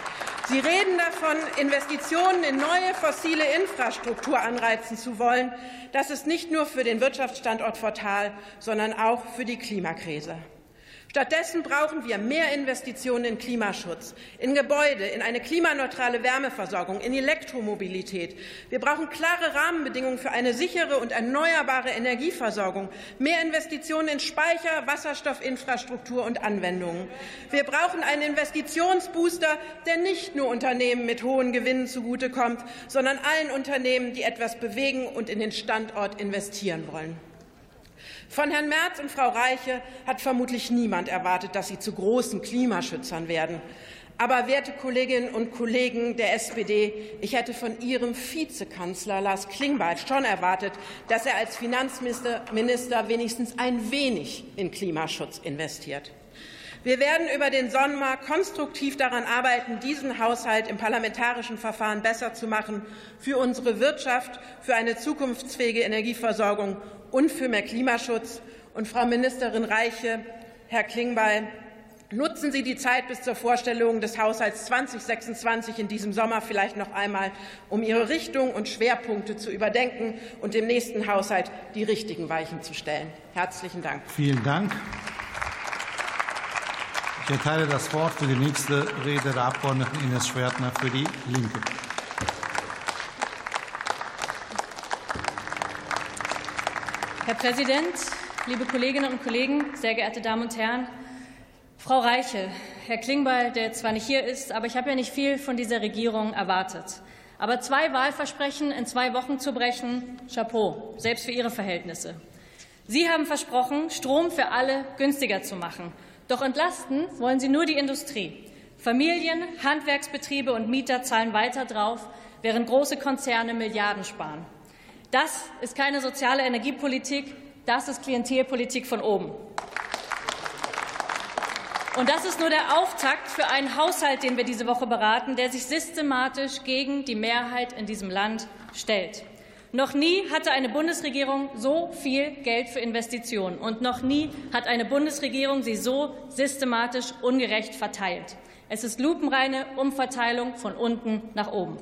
Sie reden davon, Investitionen in neue fossile Infrastruktur anreizen zu wollen. Das ist nicht nur für den Wirtschaftsstandort fatal, sondern auch für die Klimakrise. Stattdessen brauchen wir mehr Investitionen in Klimaschutz, in Gebäude, in eine klimaneutrale Wärmeversorgung, in Elektromobilität. Wir brauchen klare Rahmenbedingungen für eine sichere und erneuerbare Energieversorgung, mehr Investitionen in Speicher, Wasserstoffinfrastruktur und Anwendungen. Wir brauchen einen Investitionsbooster, der nicht nur Unternehmen mit hohen Gewinnen zugutekommt, sondern allen Unternehmen, die etwas bewegen und in den Standort investieren wollen. Von Herrn Merz und Frau Reiche hat vermutlich niemand erwartet, dass sie zu großen Klimaschützern werden. Aber, werte Kolleginnen und Kollegen der S P D, ich hätte von Ihrem Vizekanzler Lars Klingbeil schon erwartet, dass er als Finanzminister wenigstens ein wenig in Klimaschutz investiert. Wir werden über den Sommer konstruktiv daran arbeiten, diesen Haushalt im parlamentarischen Verfahren besser zu machen, für unsere Wirtschaft, für eine zukunftsfähige Energieversorgung und für mehr Klimaschutz. Und Frau Ministerin Reiche, Herr Klingbeil, nutzen Sie die Zeit bis zur Vorstellung des Haushalts zweitausendsechsundzwanzig in diesem Sommer vielleicht noch einmal, um Ihre Richtung und Schwerpunkte zu überdenken und dem nächsten Haushalt die richtigen Weichen zu stellen. Herzlichen Dank. Vielen Dank. Ich erteile das Wort für die nächste Rede der Abgeordneten Ines Schwertner für die Linke. Herr Präsident, liebe Kolleginnen und Kollegen, sehr geehrte Damen und Herren! Frau Reiche, Herr Klingbeil, der zwar nicht hier ist, aber ich habe ja nicht viel von dieser Regierung erwartet. Aber zwei Wahlversprechen in zwei Wochen zu brechen, Chapeau, selbst für Ihre Verhältnisse. Sie haben versprochen, Strom für alle günstiger zu machen. Doch entlasten wollen Sie nur die Industrie. Familien, Handwerksbetriebe und Mieter zahlen weiter drauf, während große Konzerne Milliarden sparen. Das ist keine soziale Energiepolitik, das ist Klientelpolitik von oben. Und das ist nur der Auftakt für einen Haushalt, den wir diese Woche beraten, der sich systematisch gegen die Mehrheit in diesem Land stellt. Noch nie hatte eine Bundesregierung so viel Geld für Investitionen, und noch nie hat eine Bundesregierung sie so systematisch ungerecht verteilt. Es ist lupenreine Umverteilung von unten nach oben.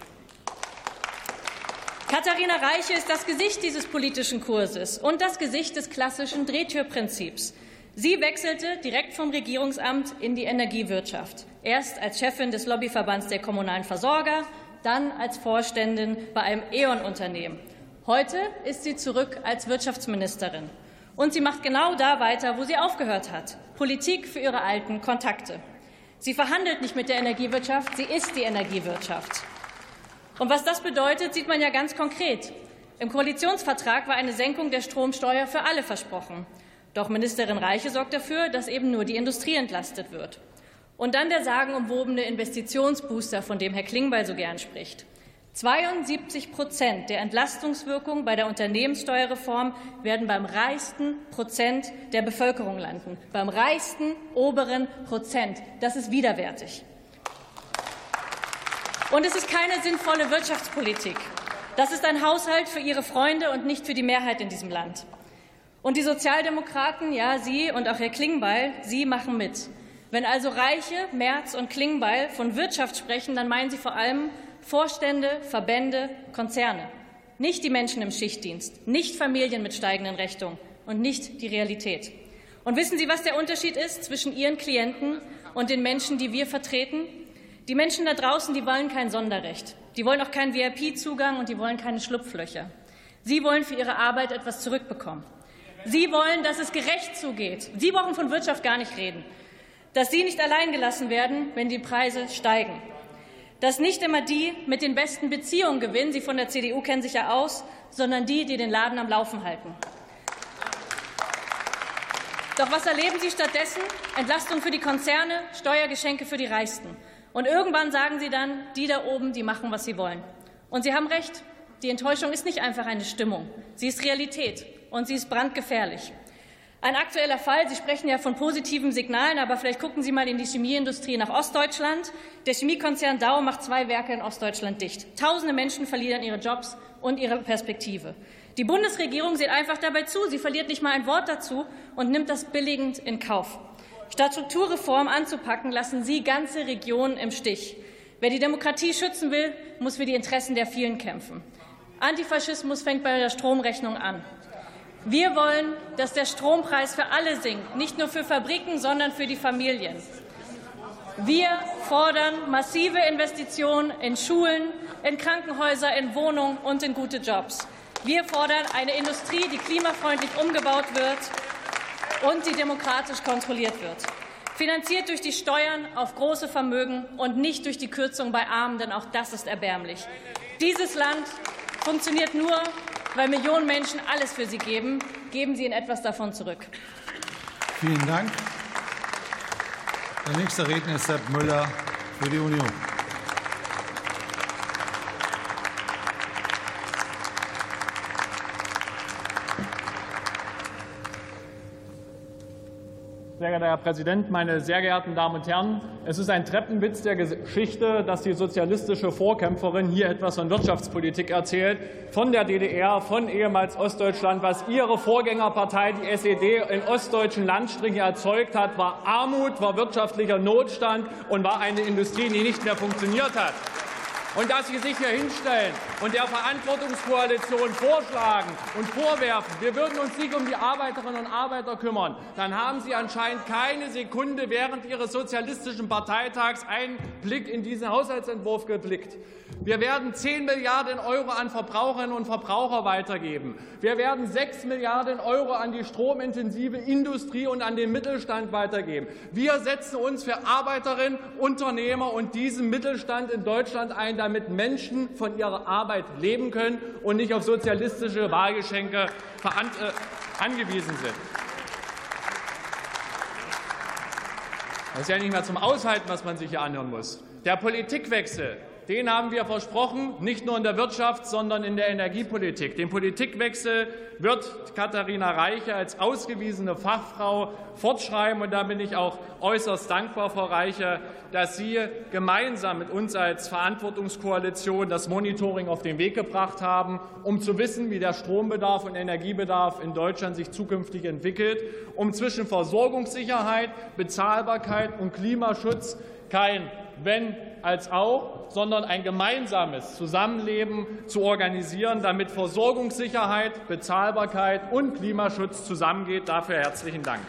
Katharina Reiche ist das Gesicht dieses politischen Kurses und das Gesicht des klassischen Drehtürprinzips. Sie wechselte direkt vom Regierungsamt in die Energiewirtschaft, erst als Chefin des Lobbyverbands der kommunalen Versorger, dann als Vorständin bei einem E.ON-Unternehmen. Heute ist sie zurück als Wirtschaftsministerin. Und sie macht genau da weiter, wo sie aufgehört hat. Politik für ihre alten Kontakte. Sie verhandelt nicht mit der Energiewirtschaft, sie ist die Energiewirtschaft. Und was das bedeutet, sieht man ja ganz konkret. Im Koalitionsvertrag war eine Senkung der Stromsteuer für alle versprochen. Doch Ministerin Reiche sorgt dafür, dass eben nur die Industrie entlastet wird. Und dann der sagenumwobene Investitionsbooster, von dem Herr Klingbeil so gern spricht. zweiundsiebzig Prozent der Entlastungswirkung bei der Unternehmenssteuerreform werden beim reichsten Prozent der Bevölkerung landen. Beim reichsten oberen Prozent. Das ist widerwärtig. Und es ist keine sinnvolle Wirtschaftspolitik. Das ist ein Haushalt für Ihre Freunde und nicht für die Mehrheit in diesem Land. Und die Sozialdemokraten, ja, Sie und auch Herr Klingbeil, Sie machen mit. Wenn also Reiche, Merz und Klingbeil von Wirtschaft sprechen, dann meinen sie vor allem Vorstände, Verbände, Konzerne. Nicht die Menschen im Schichtdienst, nicht Familien mit steigenden Rechnungen und nicht die Realität. Und wissen Sie, was der Unterschied ist zwischen Ihren Klienten und den Menschen, die wir vertreten? Die Menschen da draußen, die wollen kein Sonderrecht. Die wollen auch keinen V I P-Zugang und die wollen keine Schlupflöcher. Sie wollen für ihre Arbeit etwas zurückbekommen. Sie wollen, dass es gerecht zugeht. Sie brauchen von Wirtschaft gar nicht reden. Dass Sie nicht allein gelassen werden, wenn die Preise steigen. Dass nicht immer die mit den besten Beziehungen gewinnen, Sie von der C D U kennen sich ja aus, sondern die, die den Laden am Laufen halten. Doch was erleben Sie stattdessen? Entlastung für die Konzerne, Steuergeschenke für die Reichsten. Und irgendwann sagen Sie dann, die da oben, die machen, was sie wollen. Und Sie haben recht, die Enttäuschung ist nicht einfach eine Stimmung. Sie ist Realität und sie ist brandgefährlich. Ein aktueller Fall, Sie sprechen ja von positiven Signalen, aber vielleicht gucken Sie mal in die Chemieindustrie nach Ostdeutschland. Der Chemiekonzern Dow macht zwei Werke in Ostdeutschland dicht. Tausende Menschen verlieren ihre Jobs und ihre Perspektive. Die Bundesregierung sieht einfach dabei zu. Sie verliert nicht mal ein Wort dazu und nimmt das billigend in Kauf. Statt Strukturreform anzupacken, lassen Sie ganze Regionen im Stich. Wer die Demokratie schützen will, muss für die Interessen der vielen kämpfen. Antifaschismus fängt bei der Stromrechnung an. Wir wollen, dass der Strompreis für alle sinkt, nicht nur für Fabriken, sondern für die Familien. Wir fordern massive Investitionen in Schulen, in Krankenhäuser, in Wohnungen und in gute Jobs. Wir fordern eine Industrie, die klimafreundlich umgebaut wird und die demokratisch kontrolliert wird. Finanziert durch die Steuern auf große Vermögen und nicht durch die Kürzung bei Armen, denn auch das ist erbärmlich. Dieses Land funktioniert nur, weil Millionen Menschen alles für sie geben. Geben Sie ihnen etwas davon zurück. Vielen Dank. Der nächste Redner ist Sepp Müller für die Union. Sehr geehrter Herr Präsident, meine sehr geehrten Damen und Herren! Es ist ein Treppenwitz der Geschichte, dass die sozialistische Vorkämpferin hier etwas von Wirtschaftspolitik erzählt, von der D D R, von ehemals Ostdeutschland. Was Ihre Vorgängerpartei, die S E D, in ostdeutschen Landstrichen erzeugt hat, war Armut, war wirtschaftlicher Notstand und war eine Industrie, die nicht mehr funktioniert hat. Und dass Sie sich hier hinstellen und der Verantwortungskoalition vorschlagen und vorwerfen, wir würden uns nicht um die Arbeiterinnen und Arbeiter kümmern, dann haben Sie anscheinend keine Sekunde während Ihres sozialistischen Parteitags einen Blick in diesen Haushaltsentwurf geblickt. Wir werden zehn Milliarden Euro an Verbraucherinnen und Verbraucher weitergeben. Wir werden sechs Milliarden Euro an die stromintensive Industrie und an den Mittelstand weitergeben. Wir setzen uns für Arbeiterinnen, Unternehmer und diesen Mittelstand in Deutschland ein, damit Menschen von ihrer Arbeit leben können und nicht auf sozialistische Wahlgeschenke angewiesen sind. Das ist ja nicht mehr zum Aushalten, was man sich hier anhören muss. Der Politikwechsel, den haben wir versprochen, nicht nur in der Wirtschaft, sondern in der Energiepolitik. Den Politikwechsel wird Katharina Reiche als ausgewiesene Fachfrau fortschreiben. Und da bin ich auch äußerst dankbar, Frau Reiche, dass Sie gemeinsam mit uns als Verantwortungskoalition das Monitoring auf den Weg gebracht haben, um zu wissen, wie der Strombedarf und Energiebedarf in Deutschland sich zukünftig entwickelt, um zwischen Versorgungssicherheit, Bezahlbarkeit und Klimaschutz kein Wenn als auch, sondern ein gemeinsames Zusammenleben zu organisieren, damit Versorgungssicherheit, Bezahlbarkeit und Klimaschutz zusammengeht. Dafür herzlichen Dank.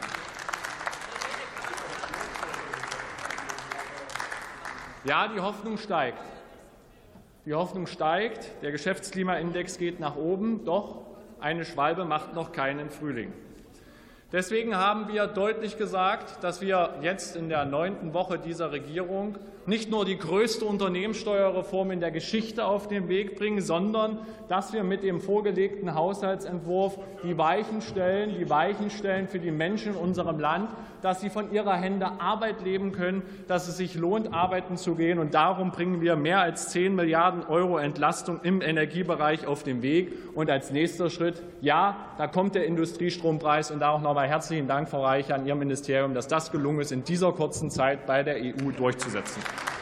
Ja, die Hoffnung steigt. Die Hoffnung steigt. Der Geschäftsklimaindex geht nach oben. Doch eine Schwalbe macht noch keinen Frühling. Deswegen haben wir deutlich gesagt, dass wir jetzt in der neunten Woche dieser Regierung nicht nur die größte Unternehmenssteuerreform in der Geschichte auf den Weg bringen, sondern dass wir mit dem vorgelegten Haushaltsentwurf die Weichen stellen, die Weichen stellen für die Menschen in unserem Land, dass sie von ihrer Hände Arbeit leben können, dass es sich lohnt, arbeiten zu gehen. Und darum bringen wir mehr als zehn Milliarden Euro Entlastung im Energiebereich auf den Weg. Und als nächster Schritt, ja, da kommt der Industriestrompreis. Und da auch noch einmal herzlichen Dank, Frau Reiche, an Ihr Ministerium, dass das gelungen ist, in dieser kurzen Zeit bei der E U durchzusetzen.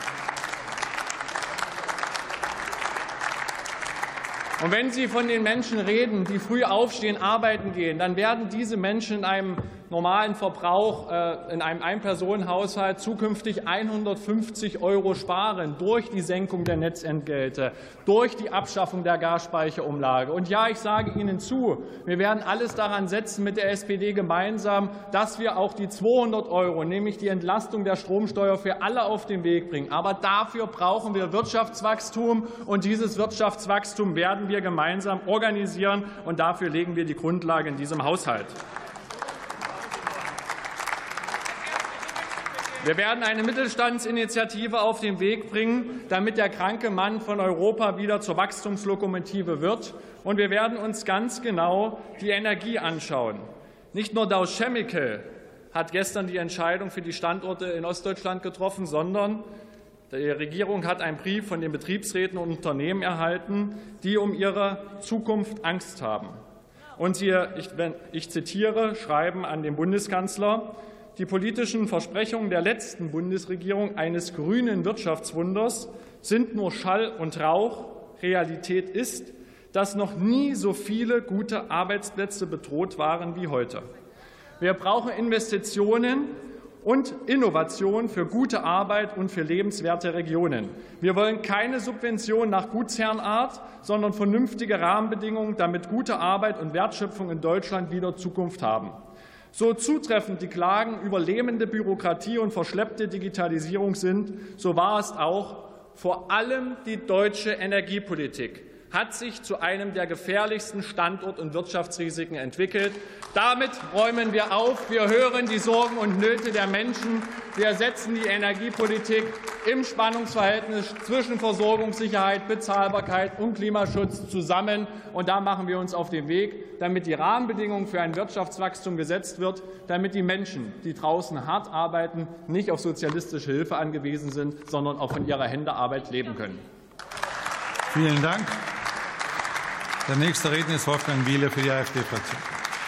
Und wenn Sie von den Menschen reden, die früh aufstehen, arbeiten gehen, dann werden diese Menschen in einem normalen Verbrauch, in einem Ein-Personen-Haushalt zukünftig hundertfünfzig Euro sparen durch die Senkung der Netzentgelte, durch die Abschaffung der Gasspeicherumlage. Und ja, ich sage Ihnen zu, wir werden alles daran setzen, mit der S P D gemeinsam, dass wir auch die zweihundert Euro, nämlich die Entlastung der Stromsteuer für alle auf den Weg bringen. Aber dafür brauchen wir Wirtschaftswachstum, und dieses Wirtschaftswachstum werden wir gemeinsam organisieren, und dafür legen wir die Grundlage in diesem Haushalt. Wir werden eine Mittelstandsinitiative auf den Weg bringen, damit der kranke Mann von Europa wieder zur Wachstumslokomotive wird. Und wir werden uns ganz genau die Energie anschauen. Nicht nur Dow Chemical hat gestern die Entscheidung für die Standorte in Ostdeutschland getroffen, sondern die Regierung hat einen Brief von den Betriebsräten und Unternehmen erhalten, die um ihre Zukunft Angst haben. Und sie, ich, ich zitiere, schreiben an den Bundeskanzler: Die politischen Versprechungen der letzten Bundesregierung eines grünen Wirtschaftswunders sind nur Schall und Rauch. Realität ist, dass noch nie so viele gute Arbeitsplätze bedroht waren wie heute. Wir brauchen Investitionen, und Innovation für gute Arbeit und für lebenswerte Regionen. Wir wollen keine Subventionen nach Gutsherrenart, sondern vernünftige Rahmenbedingungen, damit gute Arbeit und Wertschöpfung in Deutschland wieder Zukunft haben. So zutreffend die Klagen über lähmende Bürokratie und verschleppte Digitalisierung sind, so war es auch vor allem die deutsche Energiepolitik hat sich zu einem der gefährlichsten Standort- und Wirtschaftsrisiken entwickelt. Damit räumen wir auf. Wir hören die Sorgen und Nöte der Menschen. Wir setzen die Energiepolitik im Spannungsverhältnis zwischen Versorgungssicherheit, Bezahlbarkeit und Klimaschutz zusammen. Und da machen wir uns auf den Weg, damit die Rahmenbedingungen für ein Wirtschaftswachstum gesetzt wird, damit die Menschen, die draußen hart arbeiten, nicht auf sozialistische Hilfe angewiesen sind, sondern auch von ihrer Hände Arbeit leben können. Vielen Dank. Der nächste Redner ist Wolfgang Wiele für die AfD-Fraktion.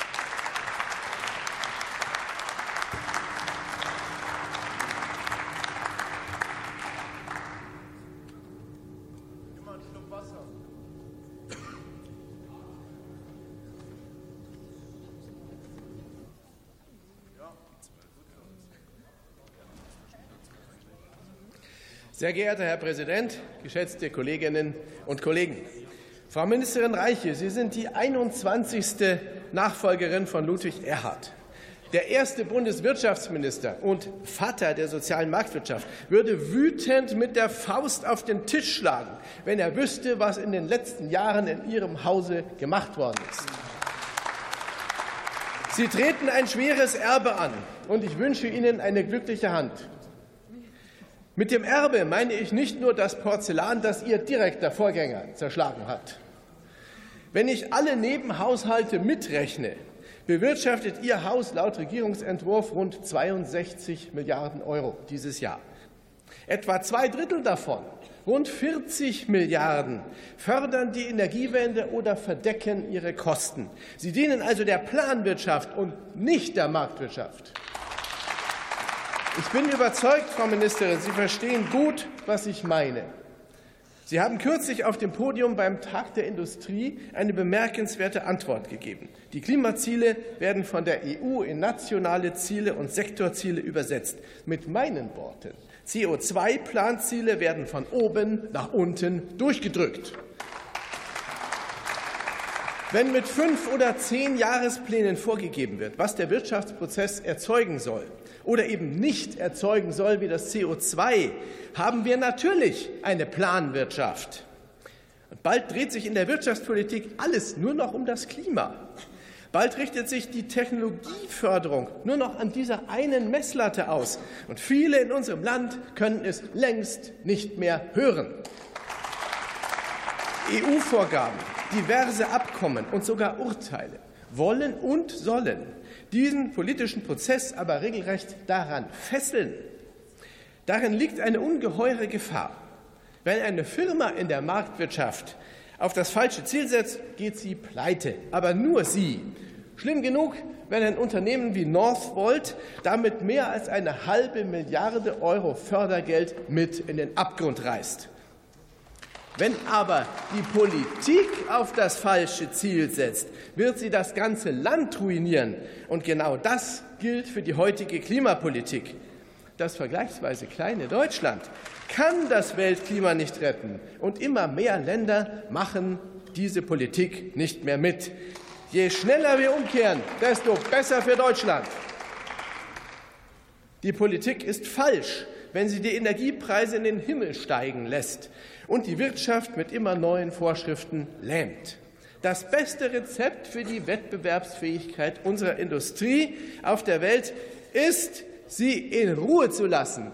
Sehr geehrter Herr Präsident, geschätzte Kolleginnen und Kollegen! Frau Ministerin Reiche, Sie sind die einundzwanzigste Nachfolgerin von Ludwig Erhard. Der erste Bundeswirtschaftsminister und Vater der sozialen Marktwirtschaft würde wütend mit der Faust auf den Tisch schlagen, wenn er wüsste, was in den letzten Jahren in Ihrem Hause gemacht worden ist. Sie treten ein schweres Erbe an, und ich wünsche Ihnen eine glückliche Hand. Mit dem Erbe meine ich nicht nur das Porzellan, das Ihr direkter Vorgänger zerschlagen hat. Wenn ich alle Nebenhaushalte mitrechne, bewirtschaftet Ihr Haus laut Regierungsentwurf rund zweiundsechzig Milliarden Euro dieses Jahr. Etwa zwei Drittel davon, rund vierzig Milliarden, fördern die Energiewende oder verdecken ihre Kosten. Sie dienen also der Planwirtschaft und nicht der Marktwirtschaft. Ich bin überzeugt, Frau Ministerin, Sie verstehen gut, was ich meine. Sie haben kürzlich auf dem Podium beim Tag der Industrie eine bemerkenswerte Antwort gegeben. Die Klimaziele werden von der E U in nationale Ziele und Sektorziele übersetzt. Mit meinen Worten: C O zwei Planziele werden von oben nach unten durchgedrückt. Wenn mit fünf oder zehn Jahresplänen vorgegeben wird, was der Wirtschaftsprozess erzeugen soll oder eben nicht erzeugen soll, wie das C O zwei, haben wir natürlich eine Planwirtschaft. Und bald dreht sich in der Wirtschaftspolitik alles nur noch um das Klima. Bald richtet sich die Technologieförderung nur noch an dieser einen Messlatte aus. Und viele in unserem Land können es längst nicht mehr hören. E U-Vorgaben, diverse Abkommen und sogar Urteile wollen und sollen diesen politischen Prozess aber regelrecht daran fesseln. Darin liegt eine ungeheure Gefahr. Wenn eine Firma in der Marktwirtschaft auf das falsche Ziel setzt, geht sie pleite. Aber nur sie. Schlimm genug, wenn ein Unternehmen wie Northvolt damit mehr als eine halbe Milliarde Euro Fördergeld mit in den Abgrund reißt. Wenn aber die Politik auf das falsche Ziel setzt, wird sie das ganze Land ruinieren. Und genau das gilt für die heutige Klimapolitik. Das vergleichsweise kleine Deutschland kann das Weltklima nicht retten. Und immer mehr Länder machen diese Politik nicht mehr mit. Je schneller wir umkehren, desto besser für Deutschland. Die Politik ist falsch, wenn sie die Energiepreise in den Himmel steigen lässt und die Wirtschaft mit immer neuen Vorschriften lähmt. Das beste Rezept für die Wettbewerbsfähigkeit unserer Industrie auf der Welt ist, sie in Ruhe zu lassen.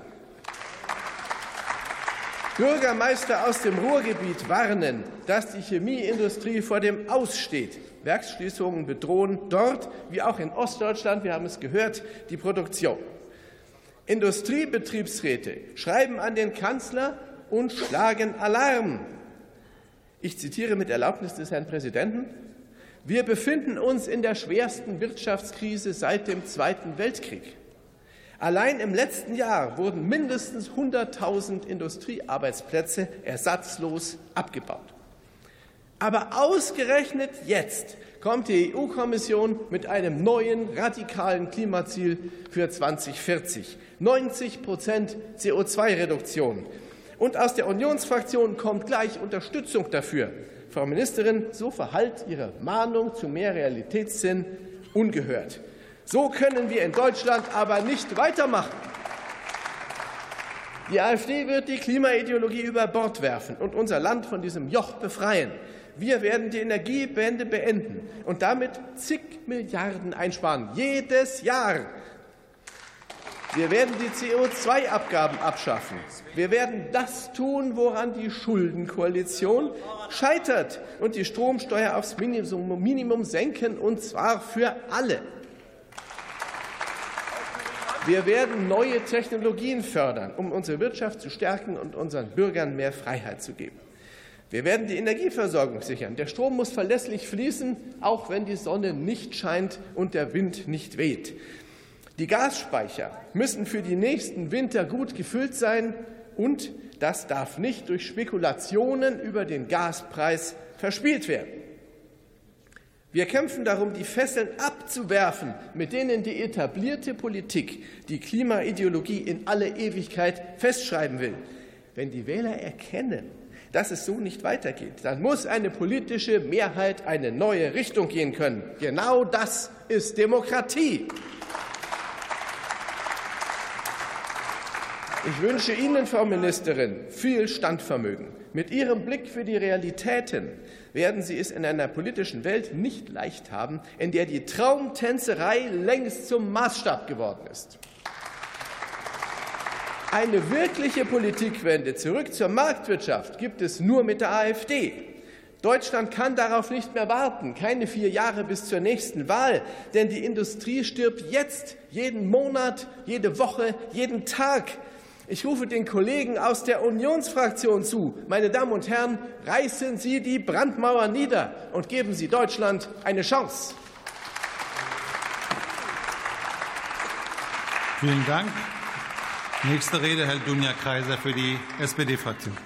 Bürgermeister aus dem Ruhrgebiet warnen, dass die Chemieindustrie vor dem Aus steht. Werksschließungen bedrohen dort, wie auch in Ostdeutschland, wir haben es gehört, die Produktion. Industriebetriebsräte schreiben an den Kanzler und schlagen Alarm. Ich zitiere mit Erlaubnis des Herrn Präsidenten: Wir befinden uns in der schwersten Wirtschaftskrise seit dem Zweiten Weltkrieg. Allein im letzten Jahr wurden mindestens hunderttausend Industriearbeitsplätze ersatzlos abgebaut. Aber ausgerechnet jetzt kommt die E U-Kommission mit einem neuen, radikalen Klimaziel für zweitausendvierzig. neunzig Prozent C O zwei Reduktion. Und aus der Unionsfraktion kommt gleich Unterstützung dafür. Frau Ministerin, so verhallt Ihre Mahnung zu mehr Realitätssinn ungehört. So können wir in Deutschland aber nicht weitermachen. Die AfD wird die Klimaideologie über Bord werfen und unser Land von diesem Joch befreien. Wir werden die Energiewende beenden und damit zig Milliarden einsparen, jedes Jahr. Wir werden die C O zwei Abgaben abschaffen. Wir werden das tun, woran die Schuldenkoalition scheitert, und die Stromsteuer aufs Minimum senken, und zwar für alle. Wir werden neue Technologien fördern, um unsere Wirtschaft zu stärken und unseren Bürgern mehr Freiheit zu geben. Wir werden die Energieversorgung sichern. Der Strom muss verlässlich fließen, auch wenn die Sonne nicht scheint und der Wind nicht weht. Die Gasspeicher müssen für die nächsten Winter gut gefüllt sein, und das darf nicht durch Spekulationen über den Gaspreis verspielt werden. Wir kämpfen darum, die Fesseln abzuwerfen, mit denen die etablierte Politik die Klimaideologie in alle Ewigkeit festschreiben will. Wenn die Wähler erkennen, dass es so nicht weitergeht, dann muss eine politische Mehrheit eine neue Richtung gehen können. Genau das ist Demokratie. Ich wünsche Ihnen, Frau Ministerin, viel Standvermögen. Mit Ihrem Blick für die Realitäten werden Sie es in einer politischen Welt nicht leicht haben, in der die Traumtänzerei längst zum Maßstab geworden ist. Eine wirkliche Politikwende zurück zur Marktwirtschaft gibt es nur mit der AfD. Deutschland kann darauf nicht mehr warten, keine vier Jahre bis zur nächsten Wahl, denn die Industrie stirbt jetzt, jeden Monat, jede Woche, jeden Tag. Ich rufe den Kollegen aus der Unionsfraktion zu. Meine Damen und Herren, reißen Sie die Brandmauer nieder und geben Sie Deutschland eine Chance. Vielen Dank. Nächste Rede, Herr Dunja Kreiser für die S P D-Fraktion.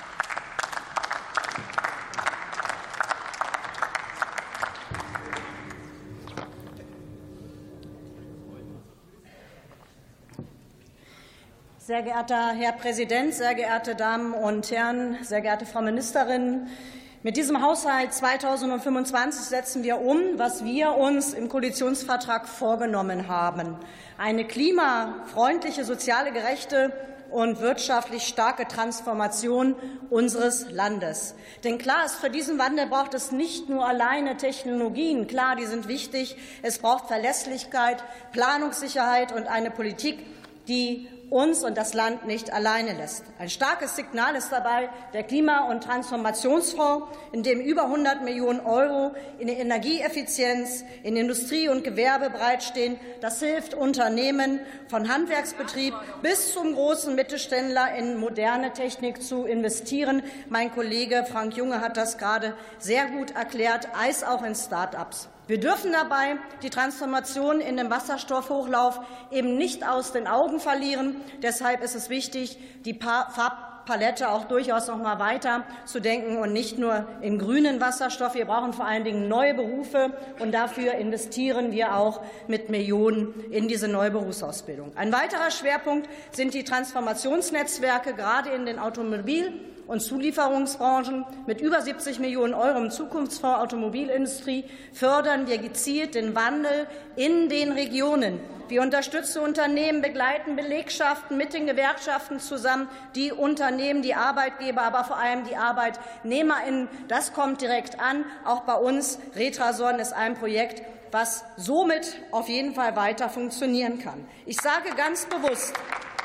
Sehr geehrter Herr Präsident, sehr geehrte Damen und Herren, sehr geehrte Frau Ministerin! Mit diesem Haushalt zweitausendfünfundzwanzig setzen wir um, was wir uns im Koalitionsvertrag vorgenommen haben. Eine klimafreundliche, soziale, gerechte und wirtschaftlich starke Transformation unseres Landes. Denn klar ist, für diesen Wandel braucht es nicht nur alleine Technologien. Klar, die sind wichtig. Es braucht Verlässlichkeit, Planungssicherheit und eine Politik, die uns und das Land nicht alleine lässt. Ein starkes Signal ist dabei der Klima- und Transformationsfonds, in dem über hundert Millionen Euro in die Energieeffizienz, in Industrie und Gewerbe bereitstehen. Das hilft Unternehmen von Handwerksbetrieb bis zum großen Mittelständler in moderne Technik zu investieren. Mein Kollege Frank Junge hat das gerade sehr gut erklärt, als auch in Start-ups. Wir dürfen dabei die Transformation in den Wasserstoffhochlauf eben nicht aus den Augen verlieren. Deshalb ist es wichtig, die Farbpalette auch durchaus noch mal weiter zu denken und nicht nur in grünen Wasserstoff. Wir brauchen vor allen Dingen neue Berufe, und dafür investieren wir auch mit Millionen in diese neue Berufsausbildung. Ein weiterer Schwerpunkt sind die Transformationsnetzwerke, gerade in den Automobil- und Zulieferungsbranchen. Mit über siebzig Millionen Euro im Zukunftsfonds Automobilindustrie fördern wir gezielt den Wandel in den Regionen. Wir unterstützen Unternehmen, begleiten Belegschaften mit den Gewerkschaften zusammen, die Unternehmen, die Arbeitgeber, aber vor allem die ArbeitnehmerInnen. Das kommt direkt an. Auch bei uns, Retrason ist ein Projekt, was somit auf jeden Fall weiter funktionieren kann. Ich sage ganz bewusst,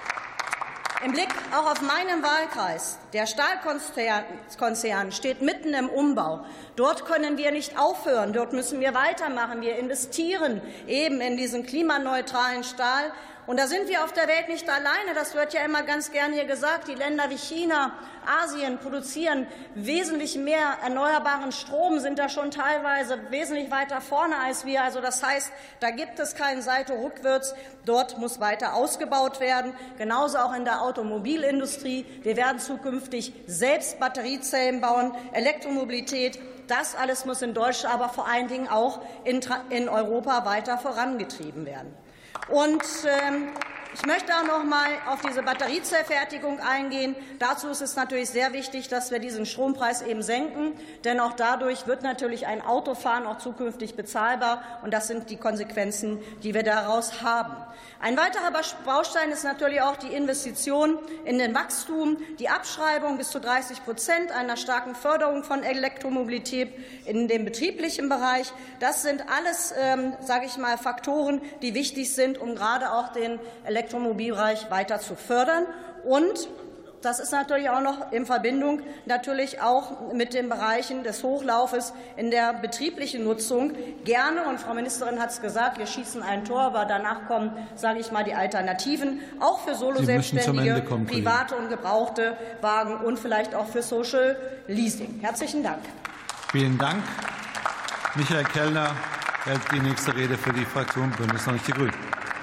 im Blick auch auf meinen Wahlkreis, der Stahlkonzern steht mitten im Umbau. Dort können wir nicht aufhören, dort müssen wir weitermachen. Wir investieren eben in diesen klimaneutralen Stahl. Und da sind wir auf der Welt nicht alleine. Das wird ja immer ganz gerne hier gesagt. Die Länder wie China, Asien produzieren wesentlich mehr erneuerbaren Strom, sind da schon teilweise wesentlich weiter vorne als wir. Also das heißt, da gibt es keinen Seite rückwärts. Dort muss weiter ausgebaut werden. Genauso auch in der Automobilindustrie. Wir werden zukünftig selbst Batteriezellen bauen, Elektromobilität. Das alles muss in Deutschland, aber vor allen Dingen auch in, in Europa weiter vorangetrieben werden. Und ähm, ich möchte auch noch mal auf diese Batteriezellfertigung eingehen. Dazu ist es natürlich sehr wichtig, dass wir diesen Strompreis eben senken, denn auch dadurch wird natürlich ein Autofahren auch zukünftig bezahlbar, und das sind die Konsequenzen, die wir daraus haben. Ein weiterer Baustein ist natürlich auch die Investition in den Wachstum, die Abschreibung bis zu dreißig Prozent einer starken Förderung von Elektromobilität in dem betrieblichen Bereich. Das sind alles, ähm, sage ich mal, Faktoren, die wichtig sind, um gerade auch den Elektromobilbereich weiter zu fördern. Und das ist natürlich auch noch in Verbindung natürlich auch mit den Bereichen des Hochlaufes in der betrieblichen Nutzung. Gerne, und Frau Ministerin hat es gesagt, wir schießen ein Tor, aber danach kommen, sage ich mal, die Alternativen, auch für Solo-Selbstständige, private und gebrauchte Wagen und vielleicht auch für Social Leasing. Herzlichen Dank. Vielen Dank. Michael Kellner hält die nächste Rede für die Fraktion Bündnis neunzig Die Grünen.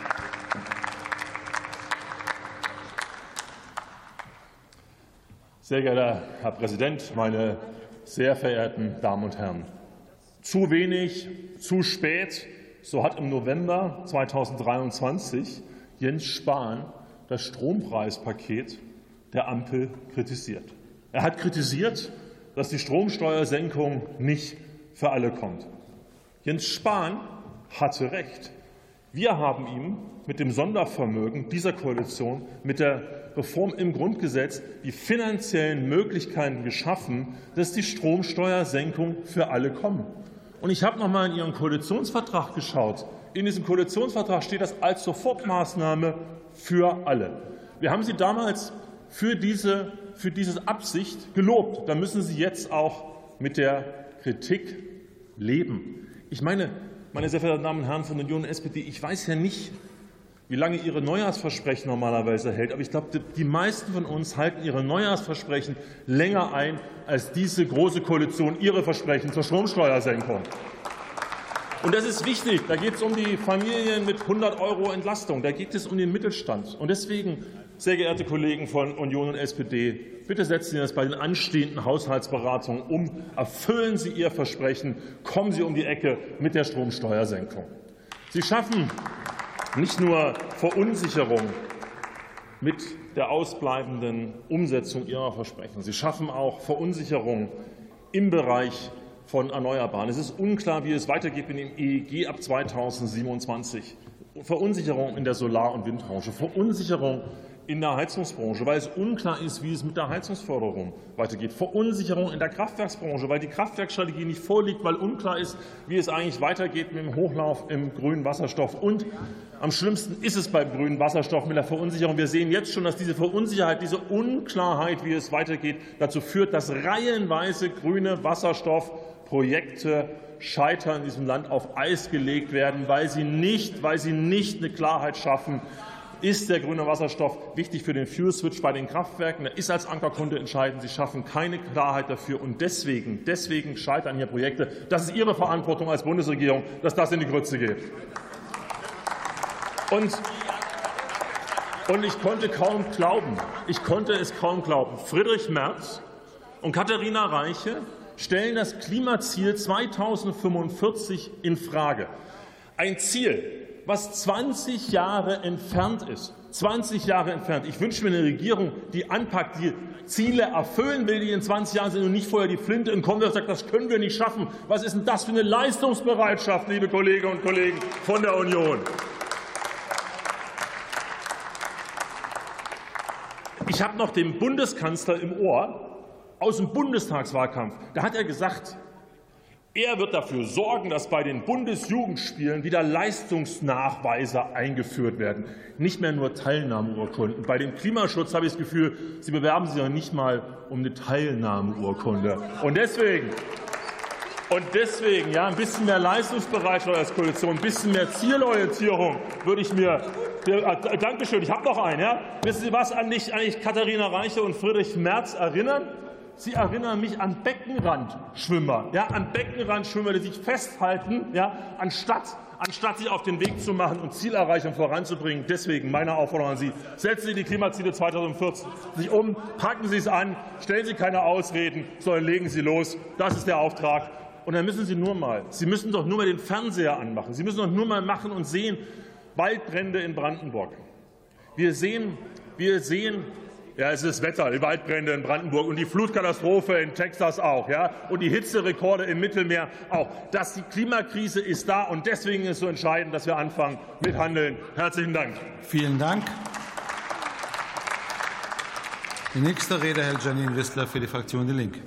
Sehr geehrter Herr Präsident, meine sehr verehrten Damen und Herren! Zu wenig, zu spät, so hat im November zweitausenddreiundzwanzig Jens Spahn das Strompreispaket der Ampel kritisiert. Er hat kritisiert, dass die Stromsteuersenkung nicht für alle kommt. Jens Spahn hatte recht. Wir haben ihm mit dem Sondervermögen dieser Koalition, mit der Reform im Grundgesetz, die finanziellen Möglichkeiten geschaffen, dass die Stromsteuersenkung für alle kommt. Und ich habe noch mal in Ihren Koalitionsvertrag geschaut. In diesem Koalitionsvertrag steht das als Sofortmaßnahme für alle. Wir haben Sie damals für diese, für diese Absicht gelobt. Da müssen Sie jetzt auch mit der Kritik leben. Ich meine, meine sehr verehrten Damen und Herren von der Union und S P D, ich weiß ja nicht, wie lange Ihre Neujahrsversprechen normalerweise hält. Aber ich glaube, die meisten von uns halten ihre Neujahrsversprechen länger ein als diese große Koalition ihre Versprechen zur Stromsteuersenkung. Und das ist wichtig. Da geht es um die Familien mit hundert Euro Entlastung. Da geht es um den Mittelstand. Und deswegen, sehr geehrte Kollegen von Union und S P D, bitte setzen Sie das bei den anstehenden Haushaltsberatungen um. Erfüllen Sie Ihr Versprechen. Kommen Sie um die Ecke mit der Stromsteuersenkung. Sie schaffen nicht nur Verunsicherung mit der ausbleibenden Umsetzung Ihrer Versprechen. Sie schaffen auch Verunsicherung im Bereich von Erneuerbaren. Es ist unklar, wie es weitergeht mit dem E E G ab zweitausendsiebenundzwanzig. Verunsicherung in der Solar- und Windbranche, Verunsicherung in der Heizungsbranche, weil es unklar ist, wie es mit der Heizungsförderung weitergeht. Verunsicherung in der Kraftwerksbranche, weil die Kraftwerksstrategie nicht vorliegt, weil unklar ist, wie es eigentlich weitergeht mit dem Hochlauf im grünen Wasserstoff. Und am schlimmsten ist es beim grünen Wasserstoff mit der Verunsicherung. Wir sehen jetzt schon, dass diese Verunsicherheit, diese Unklarheit, wie es weitergeht, dazu führt, dass reihenweise grüne Wasserstoffprojekte scheitern, in diesem Land auf Eis gelegt werden, weil sie nicht, weil sie nicht eine Klarheit schaffen. Ist der grüne Wasserstoff wichtig für den Fuel-Switch bei den Kraftwerken? Er ist als Ankerkunde entscheidend. Sie schaffen keine Klarheit dafür. Und deswegen, deswegen scheitern hier Projekte. Das ist Ihre Verantwortung als Bundesregierung, dass das in die Grütze geht. Und, und ich konnte kaum glauben, ich konnte es kaum glauben. Friedrich Merz und Katharina Reiche stellen das Klimaziel zweitausendfünfundvierzig in Frage. Ein Ziel, was zwanzig Jahre entfernt ist. zwanzig Jahre entfernt. Ich wünsche mir eine Regierung, die anpackt, die Ziele erfüllen will, die in zwanzig Jahren sind und nicht vorher die Flinte in den Kopf und sagt, das können wir nicht schaffen. Was ist denn das für eine Leistungsbereitschaft, liebe Kolleginnen und Kollegen von der Union? Ich habe noch den Bundeskanzler im Ohr aus dem Bundestagswahlkampf. Da hat er gesagt, er wird dafür sorgen, dass bei den Bundesjugendspielen wieder Leistungsnachweise eingeführt werden. Nicht mehr nur Teilnahmeurkunden. Bei dem Klimaschutz habe ich das Gefühl, Sie bewerben sich ja nicht mal um eine Teilnahmeurkunde. Und deswegen, Und deswegen ja, ein bisschen mehr Leistungsbereitschaft als Koalition, ein bisschen mehr Zielorientierung würde ich mir. Äh, Dankeschön, ich habe noch einen. Ja? Wissen Sie, was an mich eigentlich Katharina Reiche und Friedrich Merz erinnern? Sie erinnern mich an Beckenrandschwimmer, ja, an Beckenrandschwimmer, die sich festhalten, ja, anstatt, anstatt sich auf den Weg zu machen und Zielerreichung voranzubringen. Deswegen meine Aufforderung an Sie, setzen Sie die Klimaziele zweitausendvierzig um, packen Sie es an, stellen Sie keine Ausreden, sondern legen Sie los. Das ist der Auftrag. Und dann müssen Sie nur mal, Sie müssen doch nur mal den Fernseher anmachen. Sie müssen doch nur mal machen und sehen, Waldbrände in Brandenburg. Wir sehen, wir sehen, ja, es ist Wetter, die Waldbrände in Brandenburg und die Flutkatastrophe in Texas auch, ja, und die Hitzerekorde im Mittelmeer auch. Das, die Klimakrise ist da, und deswegen ist es so entscheidend, dass wir anfangen mit Handeln. Herzlichen Dank. Vielen Dank. Die nächste Rede hält Janine Wissler für die Fraktion Die Linke.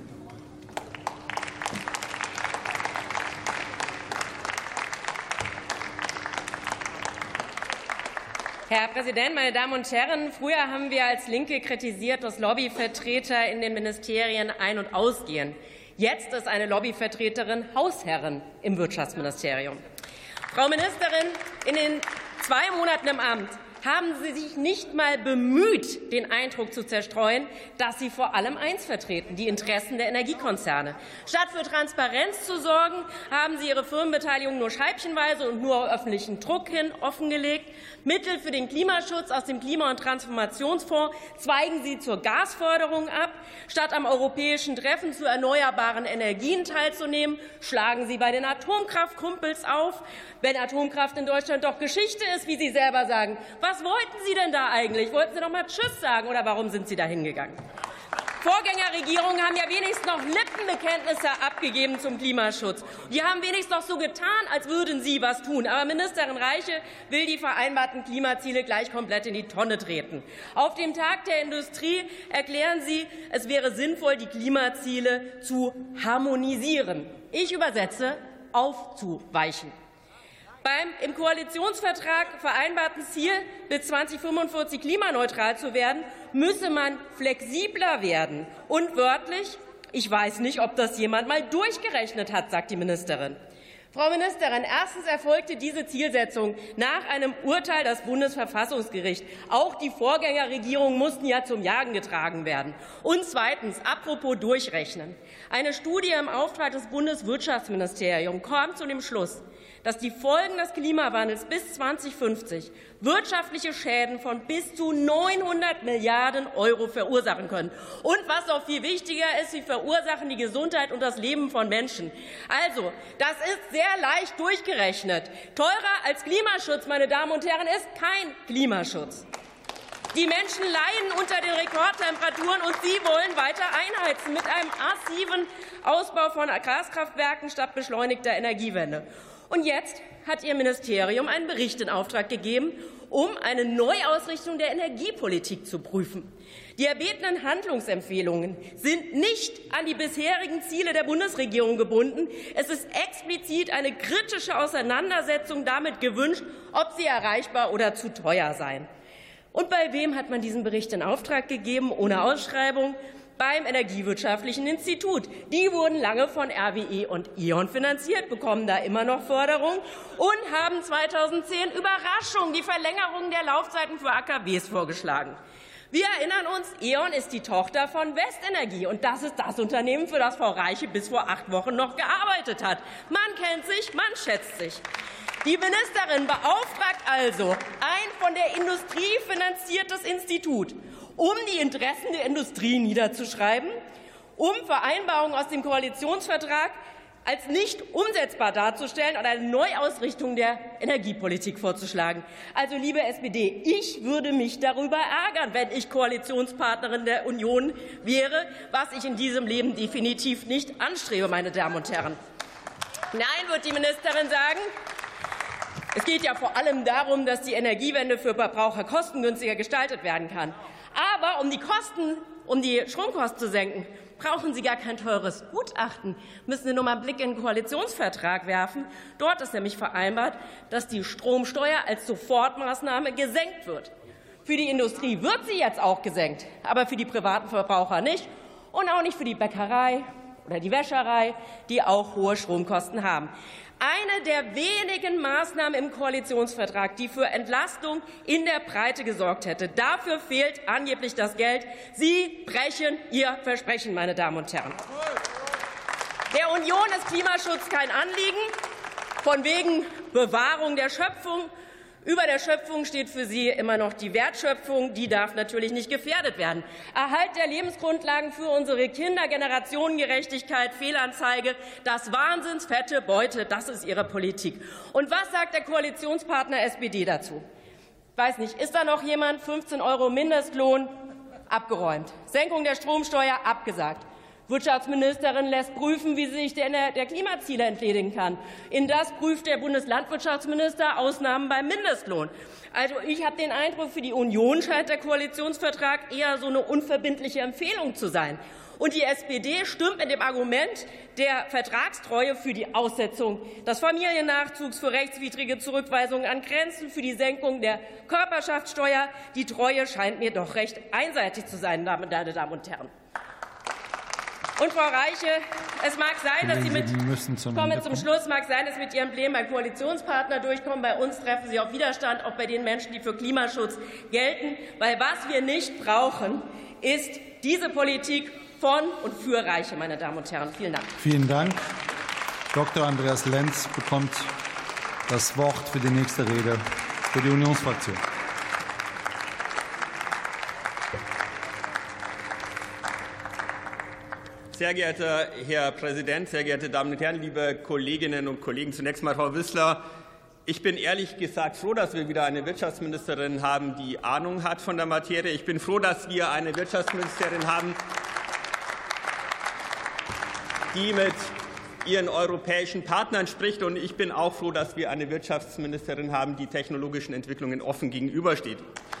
Herr Präsident, meine Damen und Herren! Früher haben wir als Linke kritisiert, dass Lobbyvertreter in den Ministerien ein- und ausgehen. Jetzt ist eine Lobbyvertreterin Hausherrin im Wirtschaftsministerium. Frau Ministerin, in den zwei Monaten im Amt haben Sie sich nicht mal bemüht, den Eindruck zu zerstreuen, dass Sie vor allem eins vertreten, die Interessen der Energiekonzerne. Statt für Transparenz zu sorgen, haben Sie Ihre Firmenbeteiligung nur scheibchenweise und nur auf öffentlichen Druck hin offengelegt. Mittel für den Klimaschutz aus dem Klima- und Transformationsfonds zweigen Sie zur Gasförderung ab. Statt am europäischen Treffen zu erneuerbaren Energien teilzunehmen, schlagen Sie bei den Atomkraftkumpels auf. Wenn Atomkraft in Deutschland doch Geschichte ist, wie Sie selber sagen, was wollten Sie denn da eigentlich? Wollten Sie doch mal Tschüss sagen, oder warum sind Sie da hingegangen? Vorgängerregierungen haben ja wenigstens noch Lippenbekenntnisse abgegeben zum Klimaschutz. Die haben wenigstens noch so getan, als würden sie was tun. Aber Ministerin Reiche will die vereinbarten Klimaziele gleich komplett in die Tonne treten. Auf dem Tag der Industrie erklären Sie, es wäre sinnvoll, die Klimaziele zu harmonisieren. Ich übersetze: aufzuweichen. Beim im Koalitionsvertrag vereinbarten Ziel, bis zweitausendfünfundvierzig klimaneutral zu werden, müsse man flexibler werden. Und wörtlich: Ich weiß nicht, ob das jemand mal durchgerechnet hat, sagt die Ministerin. Frau Ministerin, erstens erfolgte diese Zielsetzung nach einem Urteil des Bundesverfassungsgerichts. Auch die Vorgängerregierungen mussten ja zum Jagen getragen werden. Und zweitens, apropos durchrechnen. Eine Studie im Auftrag des Bundeswirtschaftsministeriums kam zu dem Schluss, dass die Folgen des Klimawandels bis zweitausendfünfzig wirtschaftliche Schäden von bis zu neunhundert Milliarden Euro verursachen können. Und was noch viel wichtiger ist, sie verursachen die Gesundheit und das Leben von Menschen. Also, das ist sehr leicht durchgerechnet. Teurer als Klimaschutz, meine Damen und Herren, ist kein Klimaschutz. Die Menschen leiden unter den Rekordtemperaturen, und Sie wollen weiter einheizen mit einem massiven Ausbau von Gaskraftwerken statt beschleunigter Energiewende. Und jetzt hat Ihr Ministerium einen Bericht in Auftrag gegeben, um eine Neuausrichtung der Energiepolitik zu prüfen. Die erbetenen Handlungsempfehlungen sind nicht an die bisherigen Ziele der Bundesregierung gebunden. Es ist explizit eine kritische Auseinandersetzung damit gewünscht, ob sie erreichbar oder zu teuer seien. Und bei wem hat man diesen Bericht in Auftrag gegeben, ohne Ausschreibung? Beim Energiewirtschaftlichen Institut. Die wurden lange von R W E und E O N finanziert, bekommen da immer noch Förderung und haben zweitausendzehn Überraschung die Verlängerung der Laufzeiten für A K Ws vorgeschlagen. Wir erinnern uns, E O N ist die Tochter von Westenergie, und das ist das Unternehmen, für das Frau Reiche bis vor acht Wochen noch gearbeitet hat. Man kennt sich, man schätzt sich. Die Ministerin beauftragt also ein von der Industrie finanziertes Institut, um die Interessen der Industrie niederzuschreiben, um Vereinbarungen aus dem Koalitionsvertrag als nicht umsetzbar darzustellen und eine Neuausrichtung der Energiepolitik vorzuschlagen. Also, liebe S P D, ich würde mich darüber ärgern, wenn ich Koalitionspartnerin der Union wäre, was ich in diesem Leben definitiv nicht anstrebe, meine Damen und Herren. Nein, wird die Ministerin sagen. Es geht ja vor allem darum, dass die Energiewende für Verbraucher kostengünstiger gestaltet werden kann. Aber um die Kosten, um die Stromkosten zu senken, brauchen Sie gar kein teures Gutachten. Müssen Sie nur mal einen Blick in den Koalitionsvertrag werfen. Dort ist nämlich vereinbart, dass die Stromsteuer als Sofortmaßnahme gesenkt wird. Für die Industrie wird sie jetzt auch gesenkt, aber für die privaten Verbraucher nicht und auch nicht für die Bäckerei oder die Wäscherei, die auch hohe Stromkosten haben. Eine der wenigen Maßnahmen im Koalitionsvertrag, die für Entlastung in der Breite gesorgt hätte. Dafür fehlt angeblich das Geld. Sie brechen Ihr Versprechen, meine Damen und Herren. Der Union ist Klimaschutz kein Anliegen, von wegen Bewahrung der Schöpfung. Über der Schöpfung steht für Sie immer noch die Wertschöpfung. Die darf natürlich nicht gefährdet werden. Erhalt der Lebensgrundlagen für unsere Kinder, Generationengerechtigkeit, Fehlanzeige, das wahnsinnsfette Beute, das ist Ihre Politik. Und was sagt der Koalitionspartner S P D dazu? Ich weiß nicht, ist da noch jemand? fünfzehn Euro Mindestlohn? Abgeräumt. Senkung der Stromsteuer? Abgesagt. Wirtschaftsministerin lässt prüfen, wie sie sich der, der Klimaziele entledigen kann. In das prüft der Bundeslandwirtschaftsminister Ausnahmen beim Mindestlohn. Also ich habe den Eindruck, für die Union scheint der Koalitionsvertrag eher so eine unverbindliche Empfehlung zu sein. Und die S P D stimmt mit dem Argument der Vertragstreue für die Aussetzung des Familiennachzugs, für rechtswidrige Zurückweisungen an Grenzen, für die Senkung der Körperschaftssteuer. Die Treue scheint mir doch recht einseitig zu sein, meine Damen und Herren. Und Frau Reiche, es mag sein, dass Sie mit, ich komme zum Schluss, mag sein, dass Sie mit Ihrem Plänen beim Koalitionspartner durchkommen. Bei uns treffen Sie auf Widerstand, auch bei den Menschen, die für Klimaschutz gelten. Weil was wir nicht brauchen, ist diese Politik von und für Reiche, meine Damen und Herren. Vielen Dank. Vielen Dank. Doktor Andreas Lenz bekommt das Wort für die nächste Rede für die Unionsfraktion. Sehr geehrter Herr Präsident, sehr geehrte Damen und Herren, liebe Kolleginnen und Kollegen! Zunächst einmal, Frau Wissler, ich bin ehrlich gesagt froh, dass wir wieder eine Wirtschaftsministerin haben, die Ahnung hat von der Materie. Ich bin froh, dass wir eine Wirtschaftsministerin haben, die mit ihren europäischen Partnern spricht. Und ich bin auch froh, dass wir eine Wirtschaftsministerin haben, die technologischen Entwicklungen offen gegenübersteht.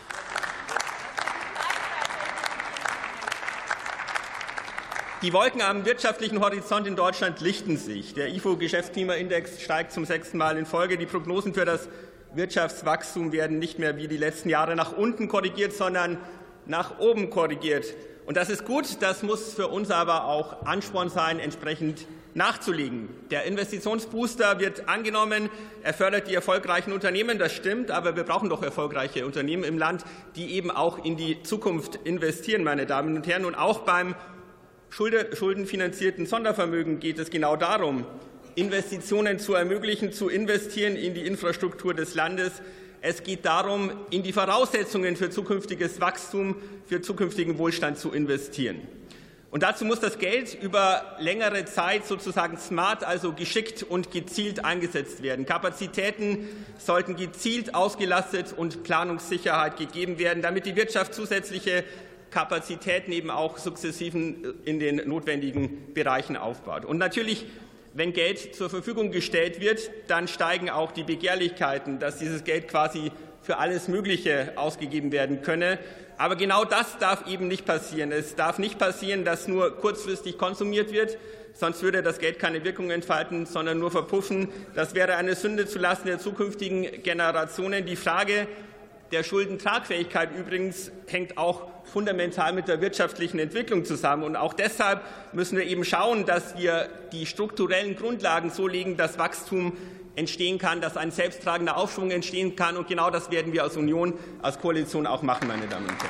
Die Wolken am wirtschaftlichen Horizont in Deutschland lichten sich. Der I F O-Geschäftsklimaindex steigt zum sechsten Mal in Folge. Die Prognosen für das Wirtschaftswachstum werden nicht mehr wie die letzten Jahre nach unten korrigiert, sondern nach oben korrigiert. Und das ist gut. Das muss für uns aber auch Ansporn sein, entsprechend nachzulegen. Der Investitionsbooster wird angenommen. Er fördert die erfolgreichen Unternehmen. Das stimmt. Aber wir brauchen doch erfolgreiche Unternehmen im Land, die eben auch in die Zukunft investieren, meine Damen und Herren. Und auch beim schuldenfinanzierten Sondervermögen geht es genau darum, Investitionen zu ermöglichen, zu investieren in die Infrastruktur des Landes. Es geht darum, in die Voraussetzungen für zukünftiges Wachstum, für zukünftigen Wohlstand zu investieren. Und dazu muss das Geld über längere Zeit sozusagen smart, also geschickt und gezielt eingesetzt werden. Kapazitäten sollten gezielt ausgelastet und Planungssicherheit gegeben werden, damit die Wirtschaft zusätzliche Kapazitäten eben auch sukzessiven in den notwendigen Bereichen aufbaut. Und natürlich, wenn Geld zur Verfügung gestellt wird, dann steigen auch die Begehrlichkeiten, dass dieses Geld quasi für alles Mögliche ausgegeben werden könne. Aber genau das darf eben nicht passieren. Es darf nicht passieren, dass nur kurzfristig konsumiert wird, sonst würde das Geld keine Wirkung entfalten, sondern nur verpuffen. Das wäre eine Sünde zulasten der zukünftigen Generationen. Die Frage der Schuldentragfähigkeit übrigens hängt auch fundamental mit der wirtschaftlichen Entwicklung zusammen. Und auch deshalb müssen wir eben schauen, dass wir die strukturellen Grundlagen so legen, dass Wachstum entstehen kann, dass ein selbsttragender Aufschwung entstehen kann. Und genau das werden wir als Union, als Koalition auch machen, meine Damen und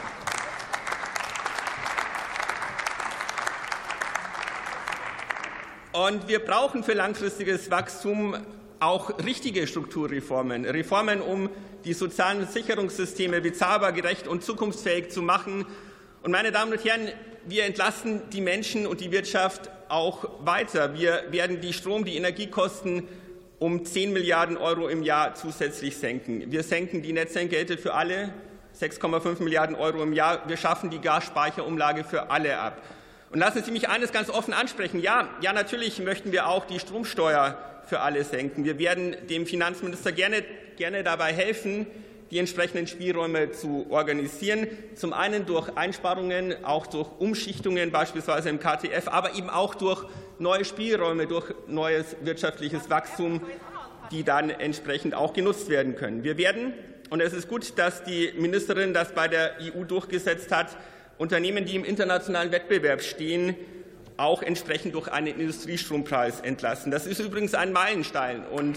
Herren. Und wir brauchen für langfristiges Wachstum auch richtige Strukturreformen, Reformen, um die sozialen Sicherungssysteme bezahlbar, gerecht und zukunftsfähig zu machen. Und, meine Damen und Herren, wir entlasten die Menschen und die Wirtschaft auch weiter. Wir werden die Strom-, die Energiekosten um zehn Milliarden Euro im Jahr zusätzlich senken. Wir senken die Netzentgelte für alle, sechs Komma fünf Milliarden Euro im Jahr. Wir schaffen die Gasspeicherumlage für alle ab. Und lassen Sie mich eines ganz offen ansprechen. Ja, ja, natürlich möchten wir auch die Stromsteuer für alle senken. Wir werden dem Finanzminister gerne, gerne dabei helfen, die entsprechenden Spielräume zu organisieren. Zum einen durch Einsparungen, auch durch Umschichtungen, beispielsweise im K T F, aber eben auch durch neue Spielräume, durch neues wirtschaftliches Wachstum, die dann entsprechend auch genutzt werden können. Wir werden, und es ist gut, dass die Ministerin das bei der E U durchgesetzt hat, Unternehmen, die im internationalen Wettbewerb stehen, auch entsprechend durch einen Industriestrompreis entlasten. Das ist übrigens ein Meilenstein. Und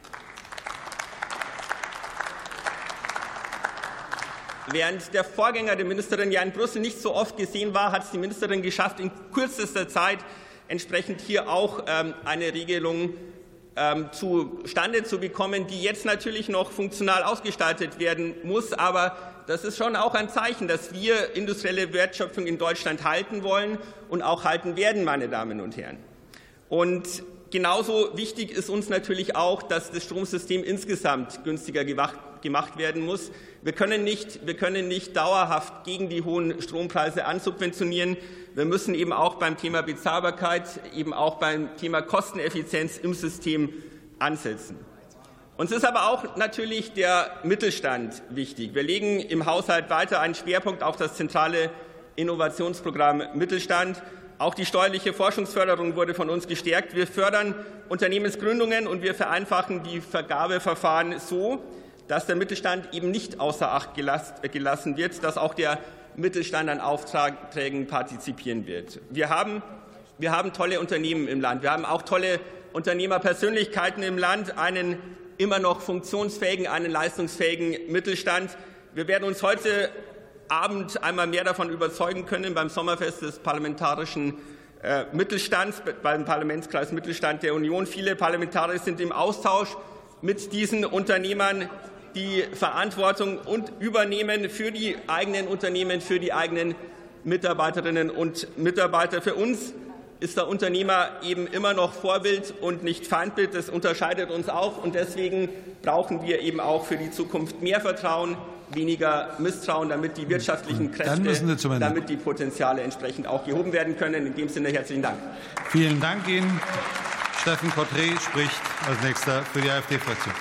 während der Vorgänger der Ministerin ja in Brüssel nicht so oft gesehen war, hat es die Ministerin geschafft, in kürzester Zeit entsprechend hier auch ähm, eine Regelung ähm, zustande zu bekommen, die jetzt natürlich noch funktional ausgestaltet werden muss. Aber das ist schon auch ein Zeichen, dass wir industrielle Wertschöpfung in Deutschland halten wollen und auch halten werden, meine Damen und Herren. Und genauso wichtig ist uns natürlich auch, dass das Stromsystem insgesamt günstiger gemacht werden muss. Wir können nicht, wir können nicht dauerhaft gegen die hohen Strompreise ansubventionieren. Wir müssen eben auch beim Thema Bezahlbarkeit, eben auch beim Thema Kosteneffizienz im System ansetzen. Uns ist aber auch natürlich der Mittelstand wichtig. Wir legen im Haushalt weiter einen Schwerpunkt auf das zentrale Innovationsprogramm Mittelstand. Auch die steuerliche Forschungsförderung wurde von uns gestärkt. Wir fördern Unternehmensgründungen und wir vereinfachen die Vergabeverfahren so, dass der Mittelstand eben nicht außer Acht gelassen wird, dass auch der Mittelstand an Aufträgen partizipieren wird. Wir haben, wir haben tolle Unternehmen im Land. Wir haben auch tolle Unternehmerpersönlichkeiten im Land, einen immer noch funktionsfähigen, einen leistungsfähigen Mittelstand. Wir werden uns heute Abend einmal mehr davon überzeugen können beim Sommerfest des parlamentarischen äh, Mittelstands, beim Parlamentskreis Mittelstand der Union. Viele Parlamentarier sind im Austausch mit diesen Unternehmern, die Verantwortung und übernehmen für die eigenen Unternehmen, für die eigenen Mitarbeiterinnen und Mitarbeiter. Für uns ist der Unternehmer eben immer noch Vorbild und nicht Feindbild. Das unterscheidet uns auch, und deswegen brauchen wir eben auch für die Zukunft mehr Vertrauen, weniger Misstrauen, damit die wirtschaftlichen Kräfte, damit die Potenziale entsprechend auch gehoben werden können. In dem Sinne herzlichen Dank. Vielen Dank Ihnen. Steffen Cotret spricht als Nächster für die AfD-Fraktion.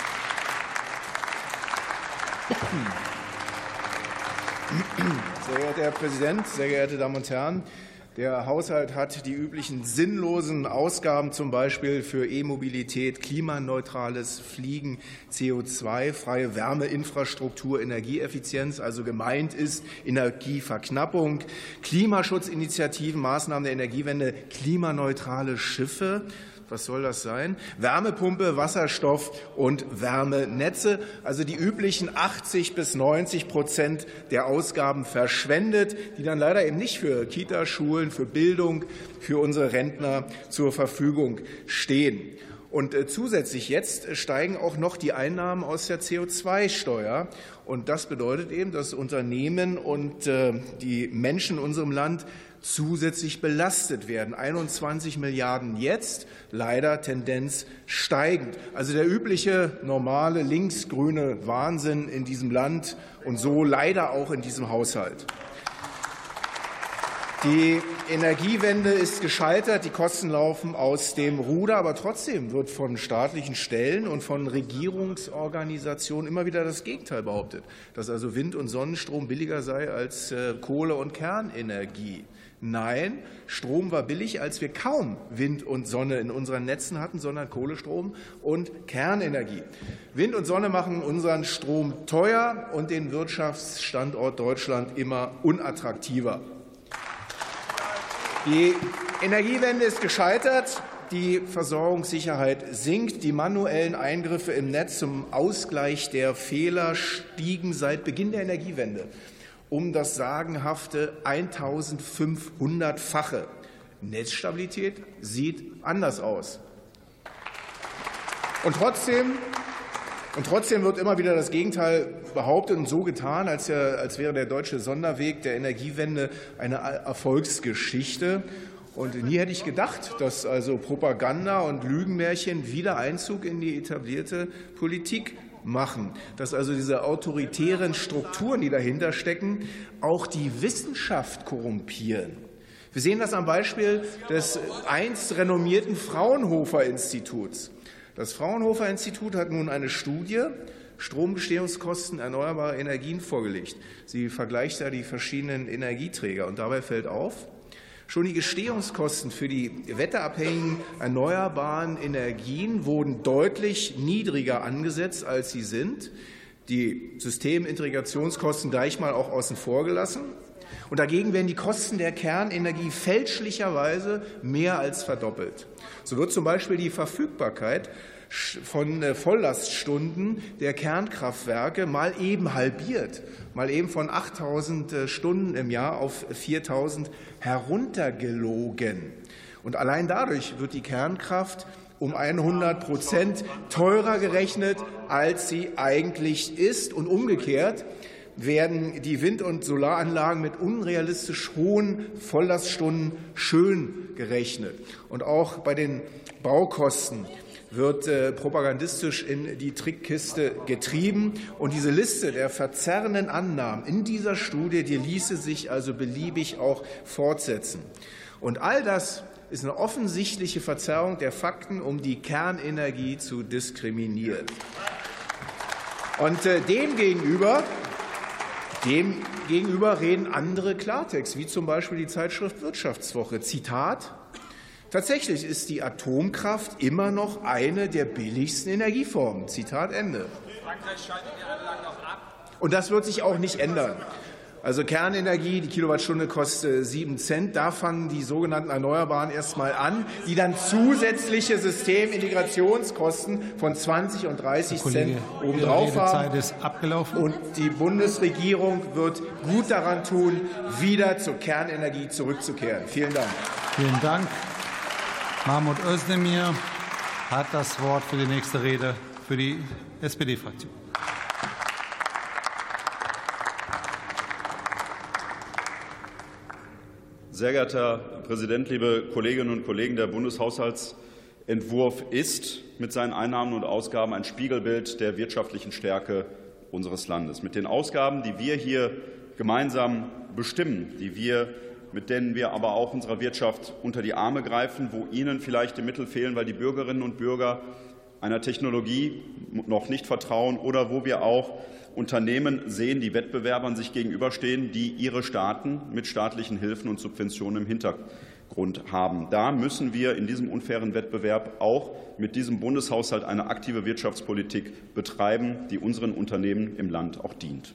Sehr geehrter Herr Präsident, sehr geehrte Damen und Herren! Der Haushalt hat die üblichen sinnlosen Ausgaben, zum Beispiel für E-Mobilität, klimaneutrales Fliegen, C O zwei freie Wärmeinfrastruktur, Energieeffizienz, also gemeint ist Energieverknappung, Klimaschutzinitiativen, Maßnahmen der Energiewende, klimaneutrale Schiffe. Was soll das sein? Wärmepumpe, Wasserstoff und Wärmenetze, also die üblichen achtzig bis neunzig Prozent der Ausgaben verschwendet, die dann leider eben nicht für Kitaschulen, für Bildung, für unsere Rentner zur Verfügung stehen. Und zusätzlich jetzt steigen auch noch die Einnahmen aus der C O zwei Steuer. Und das bedeutet eben, dass Unternehmen und die Menschen in unserem Land zusätzlich belastet werden. einundzwanzig Milliarden jetzt, leider Tendenz steigend. Also der übliche, normale, linksgrüne Wahnsinn in diesem Land und so leider auch in diesem Haushalt. Die Energiewende ist gescheitert, die Kosten laufen aus dem Ruder, aber trotzdem wird von staatlichen Stellen und von Regierungsorganisationen immer wieder das Gegenteil behauptet, dass also Wind- und Sonnenstrom billiger sei als Kohle- und Kernenergie. Nein, Strom war billig, als wir kaum Wind und Sonne in unseren Netzen hatten, sondern Kohlestrom und Kernenergie. Wind und Sonne machen unseren Strom teuer und den Wirtschaftsstandort Deutschland immer unattraktiver. Die Energiewende ist gescheitert. Die Versorgungssicherheit sinkt. Die manuellen Eingriffe im Netz zum Ausgleich der Fehler stiegen seit Beginn der Energiewende um das sagenhafte eintausendfünfhundertfache. Netzstabilität sieht anders aus. Und trotzdem, und trotzdem wird immer wieder das Gegenteil behauptet und so getan, als, der, als wäre der deutsche Sonderweg der Energiewende eine Erfolgsgeschichte. Und nie hätte ich gedacht, dass also Propaganda und Lügenmärchen wieder Einzug in die etablierte Politik machen, dass also diese autoritären Strukturen, die dahinter stecken, auch die Wissenschaft korrumpieren. Wir sehen das am Beispiel des einst renommierten Fraunhofer-Instituts. Das Fraunhofer-Institut hat nun eine Studie Stromgestehungskosten erneuerbarer Energien vorgelegt. Sie vergleicht da die verschiedenen Energieträger und dabei fällt auf, schon die Gestehungskosten für die wetterabhängigen erneuerbaren Energien wurden deutlich niedriger angesetzt, als sie sind. Die Systemintegrationskosten gleich mal auch außen vor gelassen. Und dagegen werden die Kosten der Kernenergie fälschlicherweise mehr als verdoppelt. So wird zum Beispiel die Verfügbarkeit von Volllaststunden der Kernkraftwerke mal eben halbiert, mal eben von achttausend Stunden im Jahr auf viertausend heruntergelogen. Und allein dadurch wird die Kernkraft um hundert Prozent teurer gerechnet, als sie eigentlich ist. Und umgekehrt werden die Wind- und Solaranlagen mit unrealistisch hohen Volllaststunden schön gerechnet. Und auch bei den Baukosten wird äh, propagandistisch in die Trickkiste getrieben. Und diese Liste der verzerrenden Annahmen in dieser Studie, die ließe sich also beliebig auch fortsetzen. Und all das ist eine offensichtliche Verzerrung der Fakten, um die Kernenergie zu diskriminieren. Und äh, dem gegenüber Dem gegenüber reden andere Klartext, wie zum Beispiel die Zeitschrift Wirtschaftswoche. Zitat: Tatsächlich ist die Atomkraft immer noch eine der billigsten Energieformen. Zitat Ende. Und das wird sich auch nicht ändern. Also Kernenergie, die Kilowattstunde kostet sieben Cent. Da fangen die sogenannten Erneuerbaren erst mal an, die dann zusätzliche Systemintegrationskosten von zwanzig und dreißig Cent obendrauf haben. Ist abgelaufen. Und die Bundesregierung wird gut daran tun, wieder zur Kernenergie zurückzukehren. Vielen Dank. Vielen Dank. Mahmoud Özdemir hat das Wort für die nächste Rede für die S P D-Fraktion. Sehr geehrter Herr Präsident, liebe Kolleginnen und Kollegen! Der Bundeshaushaltsentwurf ist mit seinen Einnahmen und Ausgaben ein Spiegelbild der wirtschaftlichen Stärke unseres Landes. Mit den Ausgaben, die wir hier gemeinsam bestimmen, die wir, mit denen wir aber auch unserer Wirtschaft unter die Arme greifen, wo ihnen vielleicht die Mittel fehlen, weil die Bürgerinnen und Bürger einer Technologie noch nicht vertrauen, oder wo wir auch Unternehmen sehen, die Wettbewerbern sich gegenüberstehen, die ihre Staaten mit staatlichen Hilfen und Subventionen im Hintergrund haben. Da müssen wir in diesem unfairen Wettbewerb auch mit diesem Bundeshaushalt eine aktive Wirtschaftspolitik betreiben, die unseren Unternehmen im Land auch dient.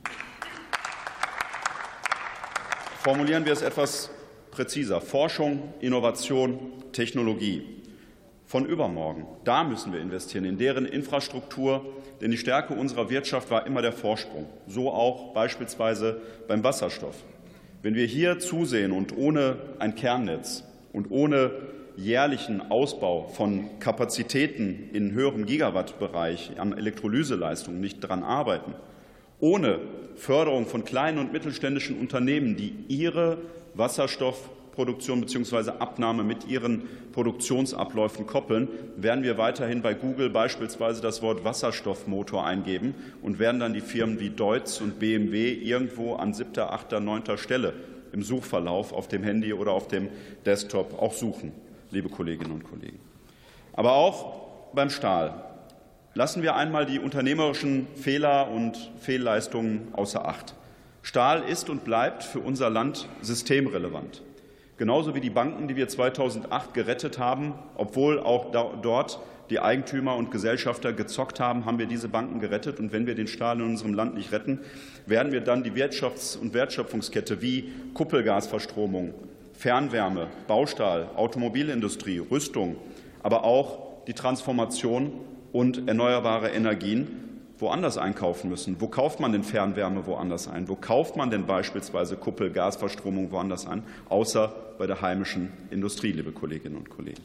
Formulieren wir es etwas präziser. Forschung, Innovation, Technologie. Von übermorgen, da müssen wir investieren, in deren Infrastruktur, denn die Stärke unserer Wirtschaft war immer der Vorsprung, so auch beispielsweise beim Wasserstoff. Wenn wir hier zusehen und ohne ein Kernnetz und ohne jährlichen Ausbau von Kapazitäten in höherem Gigawattbereich an Elektrolyseleistungen nicht daran arbeiten, ohne Förderung von kleinen und mittelständischen Unternehmen, die ihre Wasserstoff Produktion bzw. Abnahme mit ihren Produktionsabläufen koppeln, werden wir weiterhin bei Google beispielsweise das Wort Wasserstoffmotor eingeben und werden dann die Firmen wie Deutz und B M W irgendwo an siebter, achter, neunter Stelle im Suchverlauf auf dem Handy oder auf dem Desktop auch suchen, liebe Kolleginnen und Kollegen. Aber auch beim Stahl lassen wir einmal die unternehmerischen Fehler und Fehlleistungen außer Acht. Stahl ist und bleibt für unser Land systemrelevant. Genauso wie die Banken, die wir zweitausendacht gerettet haben, obwohl auch dort die Eigentümer und Gesellschafter gezockt haben, haben wir diese Banken gerettet. Und wenn wir den Stahl in unserem Land nicht retten, werden wir dann die Wirtschafts- und Wertschöpfungskette wie Kuppelgasverstromung, Fernwärme, Baustahl, Automobilindustrie, Rüstung, aber auch die Transformation und erneuerbare Energien woanders einkaufen müssen. Wo kauft man denn Fernwärme woanders ein? Wo kauft man denn beispielsweise Kuppelgasverstromung woanders ein, außer bei der heimischen Industrie, liebe Kolleginnen und Kollegen?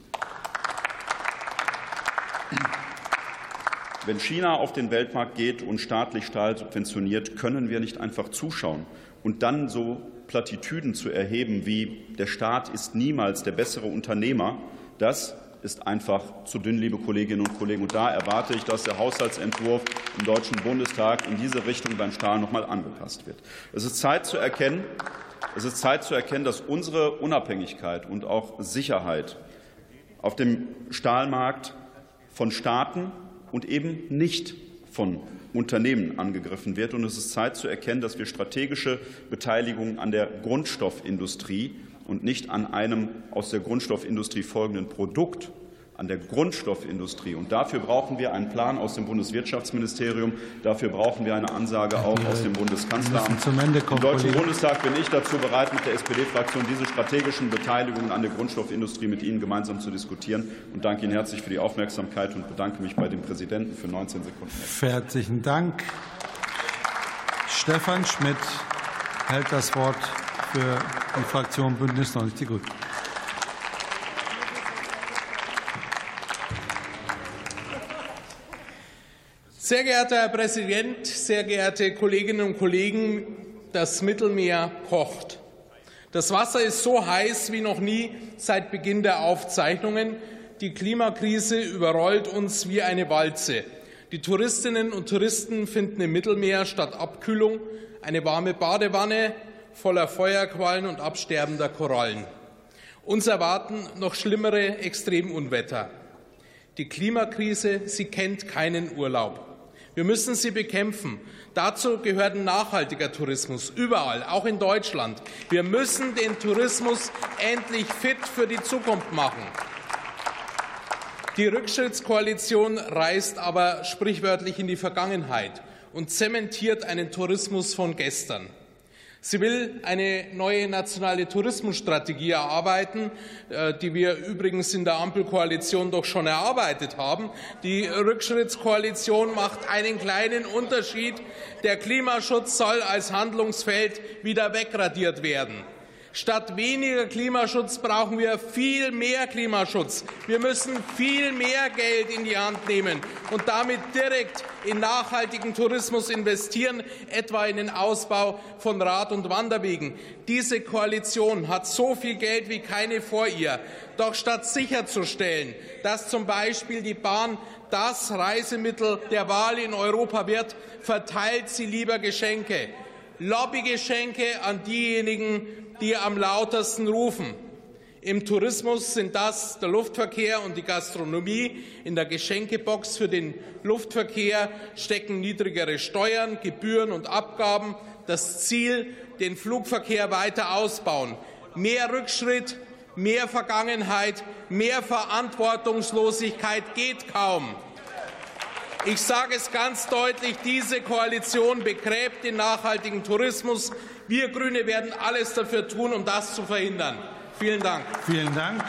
Wenn China auf den Weltmarkt geht und staatlich Stahl subventioniert, können wir nicht einfach zuschauen und dann so Plattitüden zu erheben wie der Staat ist niemals der bessere Unternehmer. Das ist einfach zu dünn, liebe Kolleginnen und Kollegen. Und da erwarte ich, dass der Haushaltsentwurf im Deutschen Bundestag in diese Richtung beim Stahl noch einmal angepasst wird. Es ist Zeit zu erkennen, es ist Zeit zu erkennen, dass unsere Unabhängigkeit und auch Sicherheit auf dem Stahlmarkt von Staaten und eben nicht von Unternehmen angegriffen wird. Und es ist Zeit zu erkennen, dass wir strategische Beteiligung an der Grundstoffindustrie und nicht an einem aus der Grundstoffindustrie folgenden Produkt an der Grundstoffindustrie. Und dafür brauchen wir einen Plan aus dem Bundeswirtschaftsministerium. Dafür brauchen wir eine Ansage auch aus dem Bundeskanzleramt. Im Deutschen Bundestag bin ich dazu bereit, mit der S P D-Fraktion diese strategischen Beteiligungen an der Grundstoffindustrie mit Ihnen gemeinsam zu diskutieren. Und danke Ihnen herzlich für die Aufmerksamkeit und bedanke mich bei dem Präsidenten für neunzehn Sekunden. Herzlichen Dank. Stefan Schmidt hält das Wort für die Fraktion Bündnis neunzig Die Grünen. Sehr geehrter Herr Präsident, sehr geehrte Kolleginnen und Kollegen! Das Mittelmeer kocht. Das Wasser ist so heiß wie noch nie seit Beginn der Aufzeichnungen. Die Klimakrise überrollt uns wie eine Walze. Die Touristinnen und Touristen finden im Mittelmeer statt Abkühlung eine warme Badewanne voller Feuerquallen und absterbender Korallen. Uns erwarten noch schlimmere Extremunwetter. Die Klimakrise, sie kennt keinen Urlaub. Wir müssen sie bekämpfen. Dazu gehört ein nachhaltiger Tourismus, überall, auch in Deutschland. Wir müssen den Tourismus endlich fit für die Zukunft machen. Die Rückschrittskoalition reist aber sprichwörtlich in die Vergangenheit und zementiert einen Tourismus von gestern. Sie will eine neue nationale Tourismusstrategie erarbeiten, die wir übrigens in der Ampelkoalition doch schon erarbeitet haben. Die Rückschrittskoalition macht einen kleinen Unterschied. Der Klimaschutz soll als Handlungsfeld wieder wegradiert werden. Statt weniger Klimaschutz brauchen wir viel mehr Klimaschutz. Wir müssen viel mehr Geld in die Hand nehmen und damit direkt in nachhaltigen Tourismus investieren, etwa in den Ausbau von Rad- und Wanderwegen. Diese Koalition hat so viel Geld wie keine vor ihr. Doch statt sicherzustellen, dass zum Beispiel die Bahn das Reisemittel der Wahl in Europa wird, verteilt sie lieber Geschenke. Lobbygeschenke an diejenigen, die am lautesten rufen. Im Tourismus sind das der Luftverkehr und die Gastronomie. In der Geschenkebox für den Luftverkehr stecken niedrigere Steuern, Gebühren und Abgaben. Das Ziel, den Flugverkehr weiter ausbauen. Mehr Rückschritt, mehr Vergangenheit, mehr Verantwortungslosigkeit geht kaum. Ich sage es ganz deutlich, diese Koalition begräbt den nachhaltigen Tourismus. Wir Grüne werden alles dafür tun, um das zu verhindern. Vielen Dank. Vielen Dank.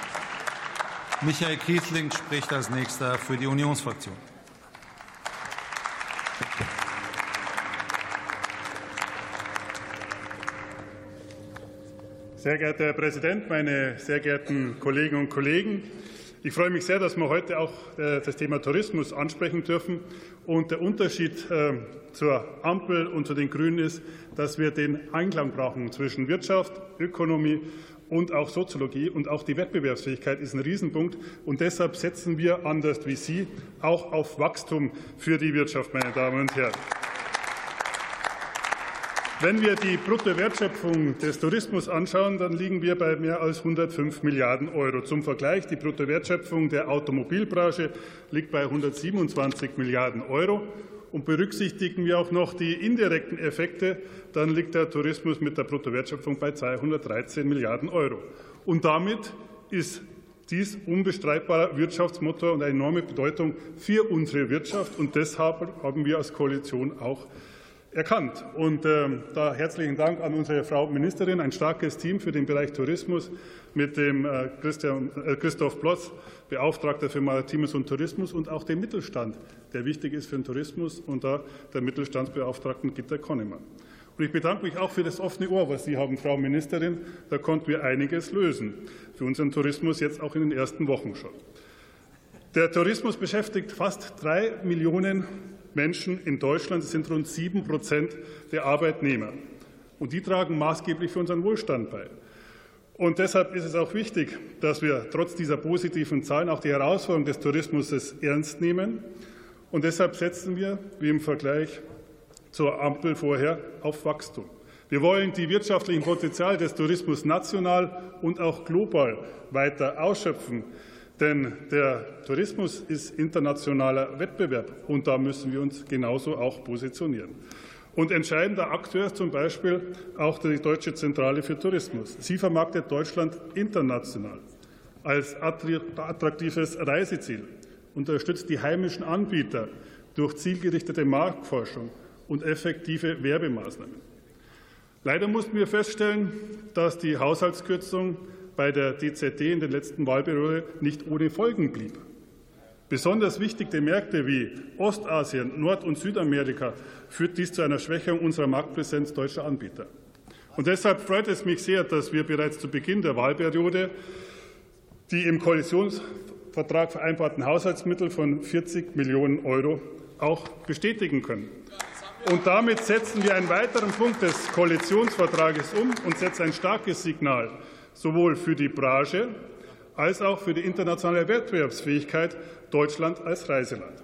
Michael Kiesling spricht als Nächster für die Unionsfraktion. Sehr geehrter Herr Präsident, meine sehr geehrten Kolleginnen und Kollegen! Ich freue mich sehr, dass wir heute auch das Thema Tourismus ansprechen dürfen. Und der Unterschied zur Ampel und zu den Grünen ist, dass wir den Einklang brauchen zwischen Wirtschaft, Ökonomie und auch Soziologie. Und auch die Wettbewerbsfähigkeit ist ein Riesenpunkt. Und deshalb setzen wir, anders wie Sie, auch auf Wachstum für die Wirtschaft, meine Damen und Herren. Wenn wir die Bruttowertschöpfung des Tourismus anschauen, dann liegen wir bei mehr als hundertfünf Milliarden Euro. Zum Vergleich, die Bruttowertschöpfung der Automobilbranche liegt bei hundertsiebenundzwanzig Milliarden Euro. Und berücksichtigen wir auch noch die indirekten Effekte, dann liegt der Tourismus mit der Bruttowertschöpfung bei zweihundertdreizehn Milliarden Euro. Und damit ist dies unbestreitbarer Wirtschaftsmotor und eine enorme Bedeutung für unsere Wirtschaft. Und deshalb haben wir als Koalition auch erkannt. Und äh, da herzlichen Dank an unsere Frau Ministerin, ein starkes Team für den Bereich Tourismus mit dem äh, Christian, äh, Christoph Plotz, Beauftragter für Maritimes und Tourismus, und auch dem Mittelstand, der wichtig ist für den Tourismus, und da der Mittelstandsbeauftragten Gitta Konnemann. Und ich bedanke mich auch für das offene Ohr, was Sie haben, Frau Ministerin. Da konnten wir einiges lösen für unseren Tourismus, jetzt auch in den ersten Wochen schon. Der Tourismus beschäftigt fast drei Millionen Menschen in Deutschland. Das sind rund sieben Prozent der Arbeitnehmer. Und die tragen maßgeblich für unseren Wohlstand bei. Und deshalb ist es auch wichtig, dass wir trotz dieser positiven Zahlen auch die Herausforderung des Tourismus ernst nehmen. Und deshalb setzen wir, wie im Vergleich zur Ampel vorher, auf Wachstum. Wir wollen die wirtschaftlichen Potenziale des Tourismus national und auch global weiter ausschöpfen. Denn der Tourismus ist internationaler Wettbewerb, und da müssen wir uns genauso auch positionieren. Und entscheidender Akteur ist zum Beispiel auch die Deutsche Zentrale für Tourismus. Sie vermarktet Deutschland international. als attraktives Reiseziel, unterstützt die heimischen Anbieter durch zielgerichtete Marktforschung und effektive Werbemaßnahmen. Leider mussten wir feststellen, dass die Haushaltskürzung bei der D Z D in der letzten Wahlperiode nicht ohne Folgen blieb. Besonders wichtige Märkte wie Ostasien, Nord- und Südamerika führt dies zu einer Schwächung unserer Marktpräsenz deutscher Anbieter. Und deshalb freut es mich sehr, dass wir bereits zu Beginn der Wahlperiode die im Koalitionsvertrag vereinbarten Haushaltsmittel von vierzig Millionen Euro auch bestätigen können. Und damit setzen wir einen weiteren Punkt des Koalitionsvertrages um und setzen ein starkes Signal sowohl für die Branche als auch für die internationale Wettbewerbsfähigkeit Deutschland als Reiseland.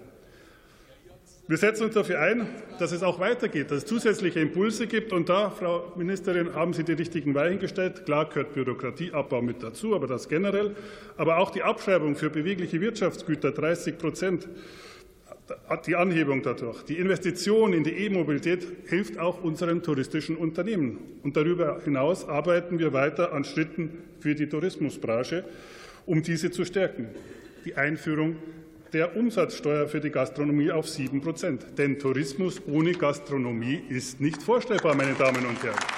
Wir setzen uns dafür ein, dass es auch weitergeht, dass es zusätzliche Impulse gibt. Und da, Frau Ministerin, haben Sie die richtigen Weichen gestellt. Klar gehört Bürokratieabbau mit dazu, aber das generell. Aber auch die Abschreibung für bewegliche Wirtschaftsgüter, dreißig Prozent, die Anhebung dadurch. Die Investition in die E-Mobilität hilft auch unseren touristischen Unternehmen. Und darüber hinaus arbeiten wir weiter an Schritten für die Tourismusbranche, um diese zu stärken. Die Einführung der Umsatzsteuer für die Gastronomie auf sieben Prozent. Denn Tourismus ohne Gastronomie ist nicht vorstellbar, meine Damen und Herren.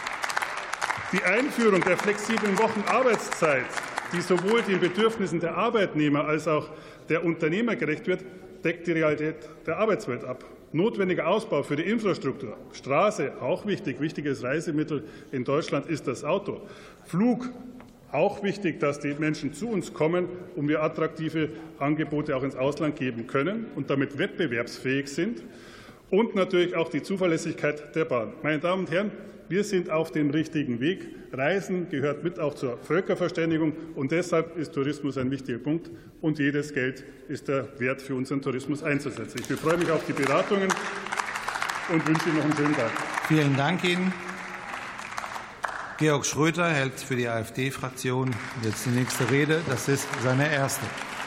Die Einführung der flexiblen Wochenarbeitszeit, die sowohl den Bedürfnissen der Arbeitnehmer als auch der Unternehmer gerecht wird, deckt die Realität der Arbeitswelt ab. Notwendiger Ausbau für die Infrastruktur. Straße, auch wichtig. Wichtiges Reisemittel in Deutschland ist das Auto. Flug, auch wichtig, dass die Menschen zu uns kommen, um wir attraktive Angebote auch ins Ausland geben können und damit wettbewerbsfähig sind. Und natürlich auch die Zuverlässigkeit der Bahn. Meine Damen und Herren, wir sind auf dem richtigen Weg. Reisen gehört mit auch zur Völkerverständigung. Und deshalb ist Tourismus ein wichtiger Punkt. Und jedes Geld ist der Wert für unseren Tourismus einzusetzen. Ich freue mich auf die Beratungen und wünsche Ihnen noch einen schönen Tag. Vielen Dank Ihnen. Georg Schröter hält für die AfD-Fraktion jetzt die nächste Rede. Das ist seine erste.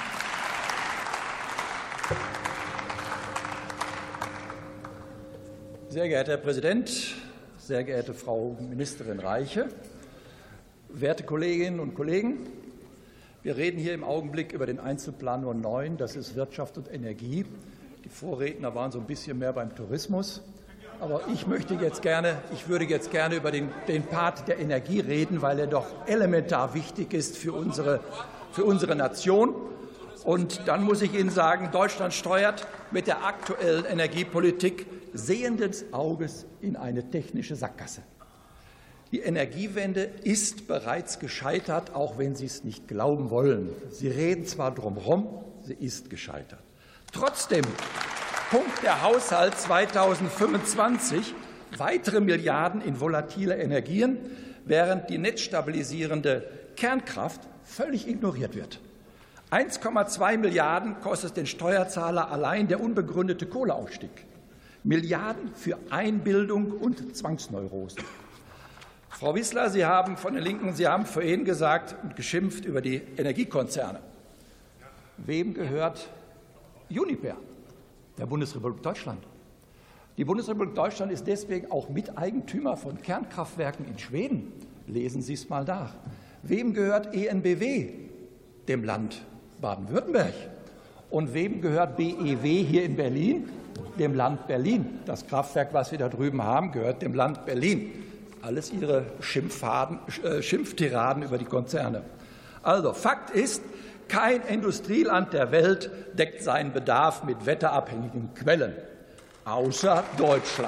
Sehr geehrter Herr Präsident, sehr geehrte Frau Ministerin Reiche, werte Kolleginnen und Kollegen! Wir reden hier im Augenblick über den Einzelplan Nummer neun, das ist Wirtschaft und Energie. Die Vorredner waren so ein bisschen mehr beim Tourismus. Aber ich möchte jetzt gerne, ich würde jetzt gerne über den, den Part der Energie reden, weil er doch elementar wichtig ist für unsere, für unsere Nation. Und dann muss ich Ihnen sagen, Deutschland steuert mit der aktuellen Energiepolitik sehenden Auges in eine technische Sackgasse. Die Energiewende ist bereits gescheitert, auch wenn Sie es nicht glauben wollen. Sie reden zwar drumherum, sie ist gescheitert. Trotzdem pumpt der Haushalt zweitausendfünfundzwanzig weitere Milliarden in volatile Energien, während die netzstabilisierende Kernkraft völlig ignoriert wird. eins Komma zwei Milliarden kostet den Steuerzahler allein der unbegründete Kohleausstieg. Milliarden für Einbildung und Zwangsneurosen. Frau Wissler, Sie haben von den Linken, Sie haben vorhin gesagt und geschimpft über die Energiekonzerne. Wem gehört Uniper? Der Bundesrepublik Deutschland. Die Bundesrepublik Deutschland ist deswegen auch Miteigentümer von Kernkraftwerken in Schweden. Lesen Sie es mal nach. Wem gehört E N B W? Dem Land Baden-Württemberg. Und wem gehört B E W hier in Berlin? Dem Land Berlin. Das Kraftwerk, was wir da drüben haben, gehört dem Land Berlin. Alles Ihre äh, Schimpftiraden über die Konzerne. Also, Fakt ist, kein Industrieland der Welt deckt seinen Bedarf mit wetterabhängigen Quellen, außer Deutschland.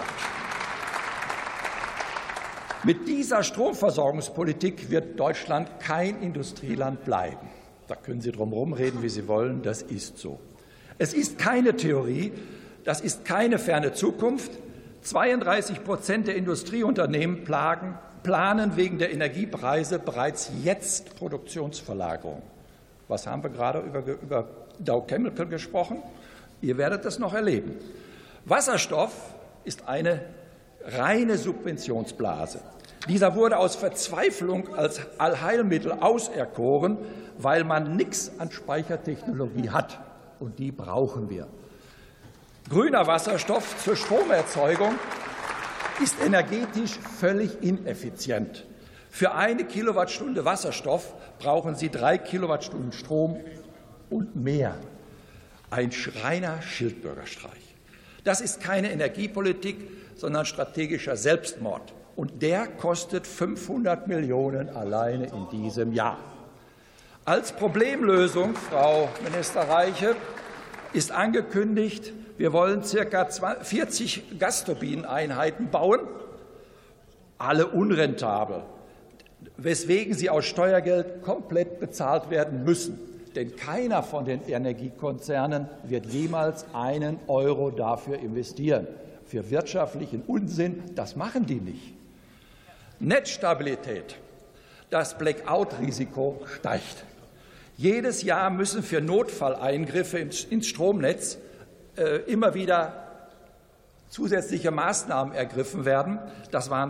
Mit dieser Stromversorgungspolitik wird Deutschland kein Industrieland bleiben. Da können Sie drum herum reden, wie Sie wollen, das ist so. Es ist keine Theorie, das ist keine ferne Zukunft. zweiunddreißig Prozent der Industrieunternehmen plagen, planen wegen der Energiepreise bereits jetzt Produktionsverlagerung. Was haben wir gerade über, über Dow Chemical gesprochen? Ihr werdet das noch erleben. Wasserstoff ist eine reine Subventionsblase. Dieser wurde aus Verzweiflung als Allheilmittel auserkoren, weil man nichts an Speichertechnologie hat. Und die brauchen wir. Grüner Wasserstoff zur Stromerzeugung ist energetisch völlig ineffizient. Für eine Kilowattstunde Wasserstoff brauchen Sie drei Kilowattstunden Strom und mehr. Ein reiner Schildbürgerstreich. Das ist keine Energiepolitik, sondern strategischer Selbstmord. Und der kostet fünfhundert Millionen alleine in diesem Jahr. Als Problemlösung, Frau Minister Reiche, ist angekündigt, wir wollen ca. vierzig Gasturbineneinheiten bauen, alle unrentabel, weswegen sie aus Steuergeld komplett bezahlt werden müssen. Denn keiner von den Energiekonzernen wird jemals einen Euro dafür investieren. Für wirtschaftlichen Unsinn, das machen die nicht. Netzstabilität. Das Blackout-Risiko steigt. Jedes Jahr müssen für Notfalleingriffe ins Stromnetz äh, immer wieder zusätzliche Maßnahmen ergriffen werden. Das waren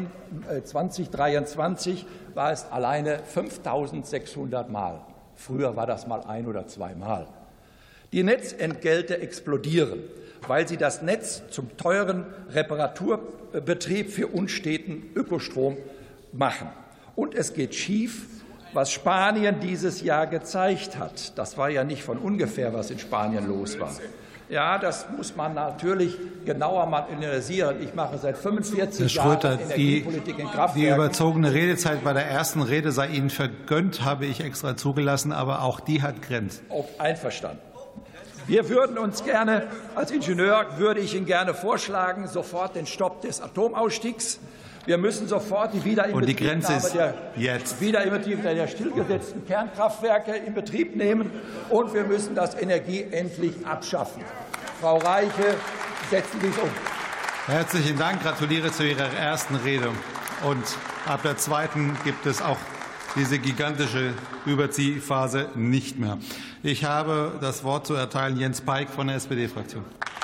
zweitausenddreiundzwanzig war es alleine fünftausendsechshundert Mal. Früher war das mal ein oder zweimal. Die Netzentgelte explodieren, weil sie das Netz zum teuren Reparaturbetrieb für unsteten Ökostrom machen. Und es geht schief, was Spanien dieses Jahr gezeigt hat. Das war ja nicht von ungefähr, was in Spanien los war. Ja, das muss man natürlich genauer mal analysieren. Ich mache seit fünfundvierzig Jahren Energiepolitik in Kraftwerken. Die überzogene Redezeit bei der ersten Rede sei Ihnen vergönnt, habe ich extra zugelassen, aber auch die hat Grenzen. Auch einverstanden. Wir würden uns gerne, als Ingenieur würde ich Ihnen gerne vorschlagen, sofort den Stopp des Atomausstiegs. Wir müssen sofort die Wiederinbetriebnahme der, Wiederinbetriebnahme der stillgesetzten Kernkraftwerke in Betrieb nehmen, und wir müssen das Energie endlich abschaffen. Frau Reiche, setzen Sie es um. Herzlichen Dank. Gratuliere zu Ihrer ersten Rede. Und ab der zweiten gibt es auch diese gigantische Überziehphase nicht mehr. Ich habe das Wort zu erteilen Jens Peik von der S P D-Fraktion.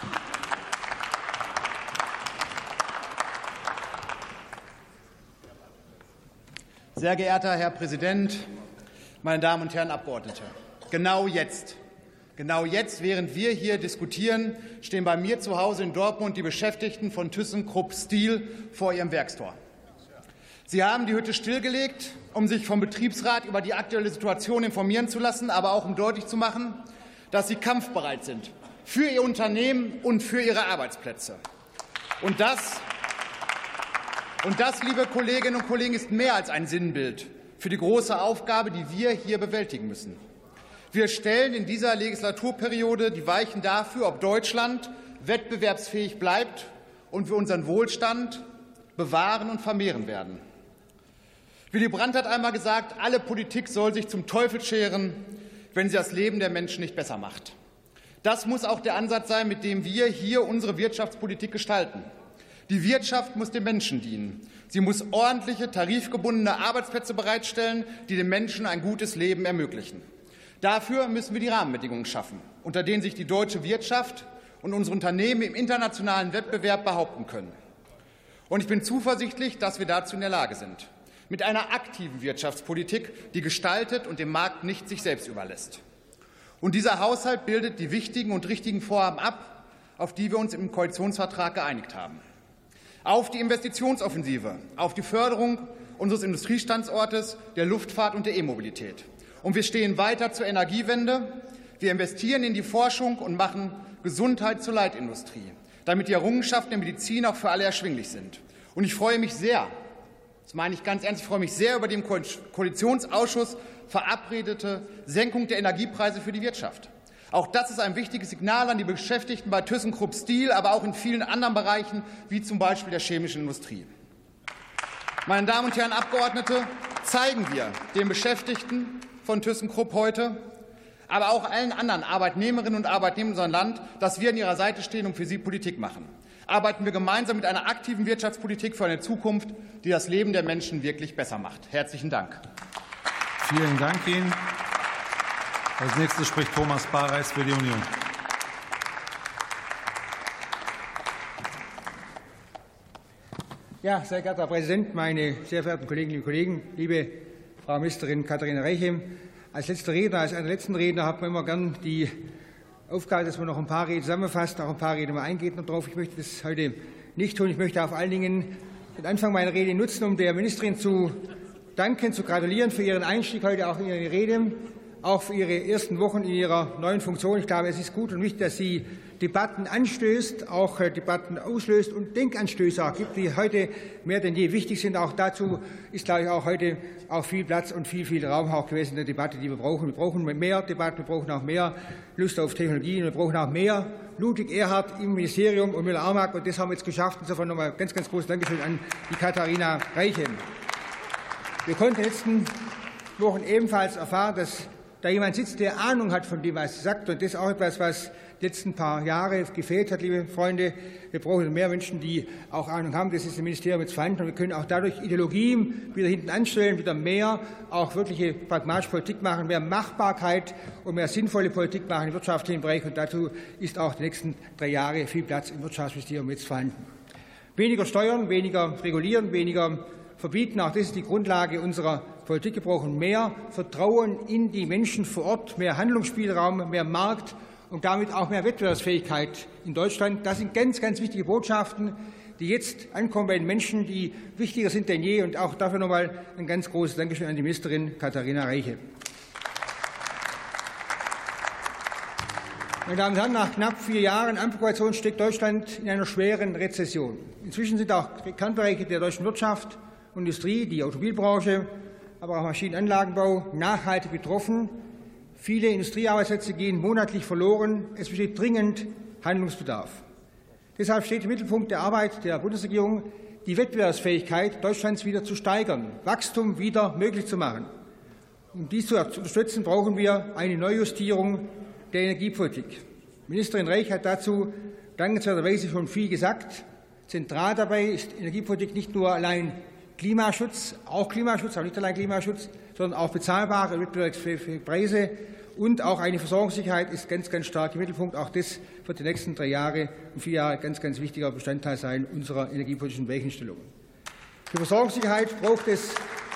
Sehr geehrter Herr Präsident, meine Damen und Herren Abgeordnete! Genau jetzt, genau jetzt, während wir hier diskutieren, stehen bei mir zu Hause in Dortmund die Beschäftigten von ThyssenKrupp Steel vor ihrem Werkstor. Sie haben die Hütte stillgelegt, um sich vom Betriebsrat über die aktuelle Situation informieren zu lassen, aber auch um deutlich zu machen, dass sie kampfbereit sind für ihr Unternehmen und für ihre Arbeitsplätze. Und das Und das, liebe Kolleginnen und Kollegen, ist mehr als ein Sinnbild für die große Aufgabe, die wir hier bewältigen müssen. Wir stellen in dieser Legislaturperiode die Weichen dafür, ob Deutschland wettbewerbsfähig bleibt und wir unseren Wohlstand bewahren und vermehren werden. Willy Brandt hat einmal gesagt, alle Politik soll sich zum Teufel scheren, wenn sie das Leben der Menschen nicht besser macht. Das muss auch der Ansatz sein, mit dem wir hier unsere Wirtschaftspolitik gestalten. Die Wirtschaft muss den Menschen dienen. Sie muss ordentliche, tarifgebundene Arbeitsplätze bereitstellen, die den Menschen ein gutes Leben ermöglichen. Dafür müssen wir die Rahmenbedingungen schaffen, unter denen sich die deutsche Wirtschaft und unsere Unternehmen im internationalen Wettbewerb behaupten können. Und ich bin zuversichtlich, dass wir dazu in der Lage sind. Mit einer aktiven Wirtschaftspolitik, die gestaltet und dem Markt nicht sich selbst überlässt. Und dieser Haushalt bildet die wichtigen und richtigen Vorhaben ab, auf die wir uns im Koalitionsvertrag geeinigt haben. Auf die Investitionsoffensive, auf die Förderung unseres Industriestandortes, der Luftfahrt und der E-Mobilität. Und wir stehen weiter zur Energiewende. Wir investieren in die Forschung und machen Gesundheit zur Leitindustrie, damit die Errungenschaften der Medizin auch für alle erschwinglich sind. Und ich freue mich sehr, das meine ich ganz ernst, ich freue mich sehr über die im Koalitionsausschuss verabredete Senkung der Energiepreise für die Wirtschaft. Auch das ist ein wichtiges Signal an die Beschäftigten bei ThyssenKrupp Steel, aber auch in vielen anderen Bereichen, wie zum Beispiel der chemischen Industrie. Meine Damen und Herren Abgeordnete, zeigen wir den Beschäftigten von ThyssenKrupp heute, aber auch allen anderen Arbeitnehmerinnen und Arbeitnehmern in unserem Land, dass wir an ihrer Seite stehen und für sie Politik machen. Arbeiten wir gemeinsam mit einer aktiven Wirtschaftspolitik für eine Zukunft, die das Leben der Menschen wirklich besser macht. Herzlichen Dank. Vielen Dank Ihnen. Als nächstes spricht Thomas Bareis für die Union. Ja, sehr geehrter Herr Präsident, meine sehr verehrten Kolleginnen und Kollegen, liebe Frau Ministerin Katharina Reiche! Als letzter Redner, als einer der letzten Redner hat man immer gern die Aufgabe, dass man noch ein paar Reden zusammenfasst, auch ein paar Reden mal eingeht darauf. Ich möchte das heute nicht tun. Ich möchte vor allen Dingen den Anfang meiner Rede nutzen, um der Ministerin zu danken, zu gratulieren für Ihren Einstieg heute auch in Ihre Rede, auch für Ihre ersten Wochen in Ihrer neuen Funktion. Ich glaube, es ist gut und wichtig, dass Sie Debatten anstößt, auch Debatten auslöst und Denkanstöße auch gibt, die heute mehr denn je wichtig sind. Auch dazu ist, glaube ich, auch heute auch viel Platz und viel, viel Raum auch gewesen in der Debatte, die wir brauchen. Wir brauchen mehr Debatte, wir brauchen auch mehr Lust auf Technologien, wir brauchen auch mehr Ludwig Erhard im Ministerium und Müller-Armack. Und das haben wir jetzt geschafft. Insofern nochmal ganz, ganz großes Dankeschön an die Katharina Reiche. Wir konnten in den letzten Wochen ebenfalls erfahren, dass da jemand sitzt, der Ahnung hat von dem, was er sagt. Und das ist auch etwas, was die letzten paar Jahre gefehlt hat, liebe Freunde. Wir brauchen mehr Menschen, die auch Ahnung haben. Das ist im Ministerium jetzt vorhanden. Und wir können auch dadurch Ideologien wieder hinten anstellen, wieder mehr auch wirkliche pragmatische Politik machen, mehr Machbarkeit und mehr sinnvolle Politik machen im wirtschaftlichen Bereich. Und dazu ist auch die nächsten drei Jahre viel Platz im Wirtschaftsministerium jetzt vorhanden. Weniger Steuern, weniger regulieren, weniger verbieten. Auch das ist die Grundlage unserer Politik. Wir brauchen mehr Vertrauen in die Menschen vor Ort, mehr Handlungsspielraum, mehr Markt und damit auch mehr Wettbewerbsfähigkeit in Deutschland. Das sind ganz, ganz wichtige Botschaften, die jetzt ankommen bei den Menschen, die wichtiger sind denn je. Und auch dafür noch einmal ein ganz großes Dankeschön an die Ministerin Katharina Reiche. Meine Damen und Herren, nach knapp vier Jahren Ampelkoalition steckt Deutschland in einer schweren Rezession. Inzwischen sind auch Kernbereiche der deutschen Wirtschaft und Industrie, die Automobilbranche, aber auch Maschinenanlagenbau nachhaltig betroffen. Viele Industriearbeitsplätze gehen monatlich verloren. Es besteht dringend Handlungsbedarf. Deshalb steht im Mittelpunkt der Arbeit der Bundesregierung, die Wettbewerbsfähigkeit Deutschlands wieder zu steigern, Wachstum wieder möglich zu machen. Um dies zu unterstützen, brauchen wir eine Neujustierung der Energiepolitik. Ministerin Reich hat dazu dankenswerterweise schon viel gesagt. Zentral dabei ist Energiepolitik nicht nur allein Klimaschutz, auch Klimaschutz, aber nicht allein Klimaschutz, sondern auch bezahlbare wettbewerbsfähige Preise und auch eine Versorgungssicherheit ist ganz, ganz stark im Mittelpunkt. Auch das wird die nächsten drei Jahre und vier Jahre ganz, ganz wichtiger Bestandteil sein unserer energiepolitischen Weichenstellung. Für Versorgungssicherheit braucht es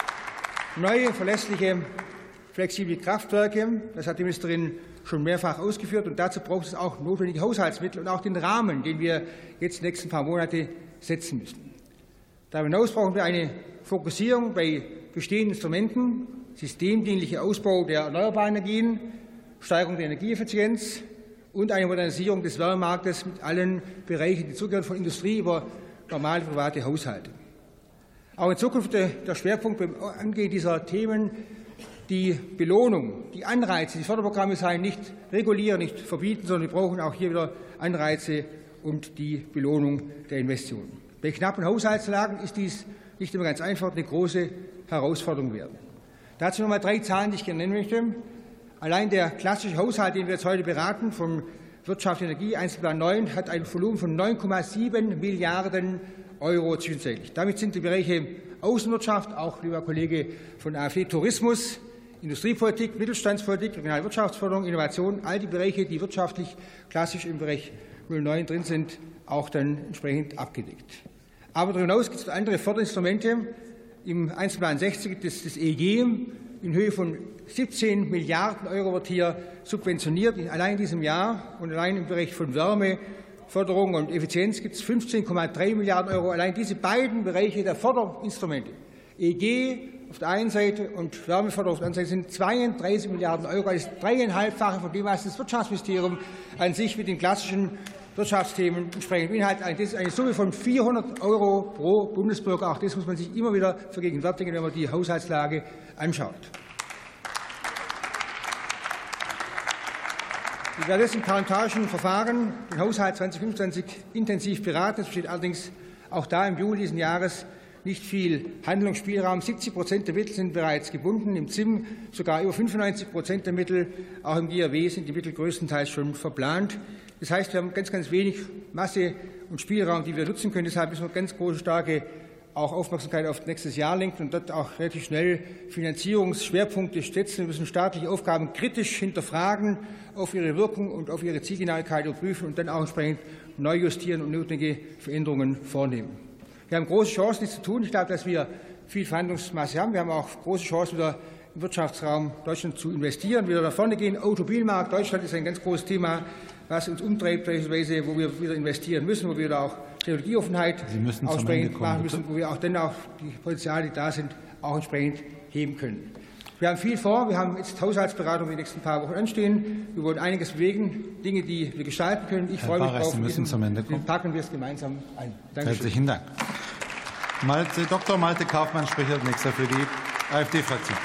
neue, verlässliche, flexible Kraftwerke. Das hat die Ministerin schon mehrfach ausgeführt. Und dazu braucht es auch notwendige Haushaltsmittel und auch den Rahmen, den wir jetzt die nächsten paar Monate setzen müssen. Darüber hinaus brauchen wir eine Fokussierung bei bestehenden Instrumenten, systemdienlicher Ausbau der erneuerbaren Energien, Steigerung der Energieeffizienz und eine Modernisierung des Wärmemarktes mit allen Bereichen, die zugehören, von Industrie über normale private Haushalte. Auch in Zukunft der Schwerpunkt beim Angehen dieser Themen die Belohnung, die Anreize, die Förderprogramme seien nicht regulieren, nicht verbieten, sondern wir brauchen auch hier wieder Anreize und die Belohnung der Investitionen. Bei knappen Haushaltslagen ist dies nicht immer ganz einfach, eine große Herausforderung werden. Dazu noch einmal drei Zahlen, die ich gerne nennen möchte. Allein der klassische Haushalt, den wir jetzt heute beraten, vom Wirtschaft und Energie Einzelplan neun, hat ein Volumen von neun Komma sieben Milliarden Euro zwischenzeitlich. Damit sind die Bereiche Außenwirtschaft, auch lieber Kollege von AfD, Tourismus, Industriepolitik, Mittelstandspolitik, Regionalwirtschaftsförderung, Innovation, all die Bereiche, die wirtschaftlich klassisch im Bereich null neun drin sind, auch dann entsprechend abgedeckt. Aber darüber hinaus gibt es andere Förderinstrumente. Im Einzelplan sechzig gibt es das E E G. In Höhe von siebzehn Milliarden Euro wird hier subventioniert. Allein in diesem Jahr und allein im Bereich von Wärmeförderung und Effizienz gibt es fünfzehn Komma drei Milliarden Euro. Allein diese beiden Bereiche der Förderinstrumente, E E G auf der einen Seite und Wärmeförderung auf der anderen Seite, sind zweiunddreißig Milliarden Euro. Das ist dreieinhalbfache von dem, was das Wirtschaftsministerium an sich mit den klassischen Wirtschaftsthemen entsprechend beinhaltet. Das ist eine Summe von vierhundert Euro pro Bundesbürger. Auch das muss man sich immer wieder vergegenwärtigen, wenn man die Haushaltslage anschaut. Wir werden jetzt im parlamentarischen Verfahren den Haushalt zweitausendfünfundzwanzig intensiv beraten. Es besteht allerdings auch da im Juli dieses Jahres nicht viel Handlungsspielraum. siebzig Prozent der Mittel sind bereits gebunden, im Z I M sogar über fünfundneunzig Prozent der Mittel. Auch im G R W sind die Mittel größtenteils schon verplant. Das heißt, wir haben ganz, ganz wenig Masse und Spielraum, die wir nutzen können. Deshalb müssen wir ganz große, starke auch Aufmerksamkeit auf nächstes Jahr lenken und dort auch relativ schnell Finanzierungsschwerpunkte setzen. Wir müssen staatliche Aufgaben kritisch hinterfragen, auf ihre Wirkung und auf ihre Zielgenauigkeit überprüfen und dann auch entsprechend neu justieren und notwendige Veränderungen vornehmen. Wir haben große Chancen, dies zu tun. Ich glaube, dass wir viel Verhandlungsmasse haben. Wir haben auch große Chancen, wieder im Wirtschaftsraum Deutschland zu investieren, wieder nach vorne gehen. Automobilmarkt Deutschland ist ein ganz großes Thema, was uns umtreibt, beispielsweise, wo wir wieder investieren müssen, wo wir da auch Technologieoffenheit aussprechend machen müssen, wo wir auch dann auch die Potenziale, die da sind, auch entsprechend heben können. Wir haben viel vor. Wir haben jetzt Haushaltsberatungen die nächsten paar Wochen anstehen. Wir wollen einiges bewegen, Dinge, die wir gestalten können. Ich Herr freue mich Barres, auf Sie müssen zum Ende kommen. Den packen wir es gemeinsam ein. Dankeschön. Herzlichen Dank. Malte, Doktor Malte Kaufmann spricht als nächster für die AfD-Fraktion.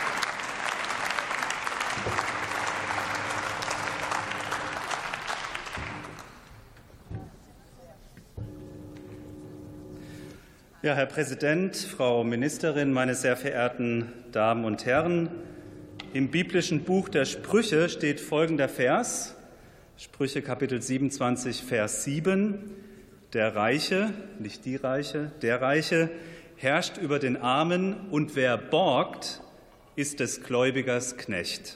Ja, Herr Präsident, Frau Ministerin, meine sehr verehrten Damen und Herren! Im biblischen Buch der Sprüche steht folgender Vers, Sprüche Kapitel siebenundzwanzig, Vers sieben. Der Reiche, nicht die Reiche, der Reiche herrscht über den Armen, und wer borgt, ist des Gläubigers Knecht.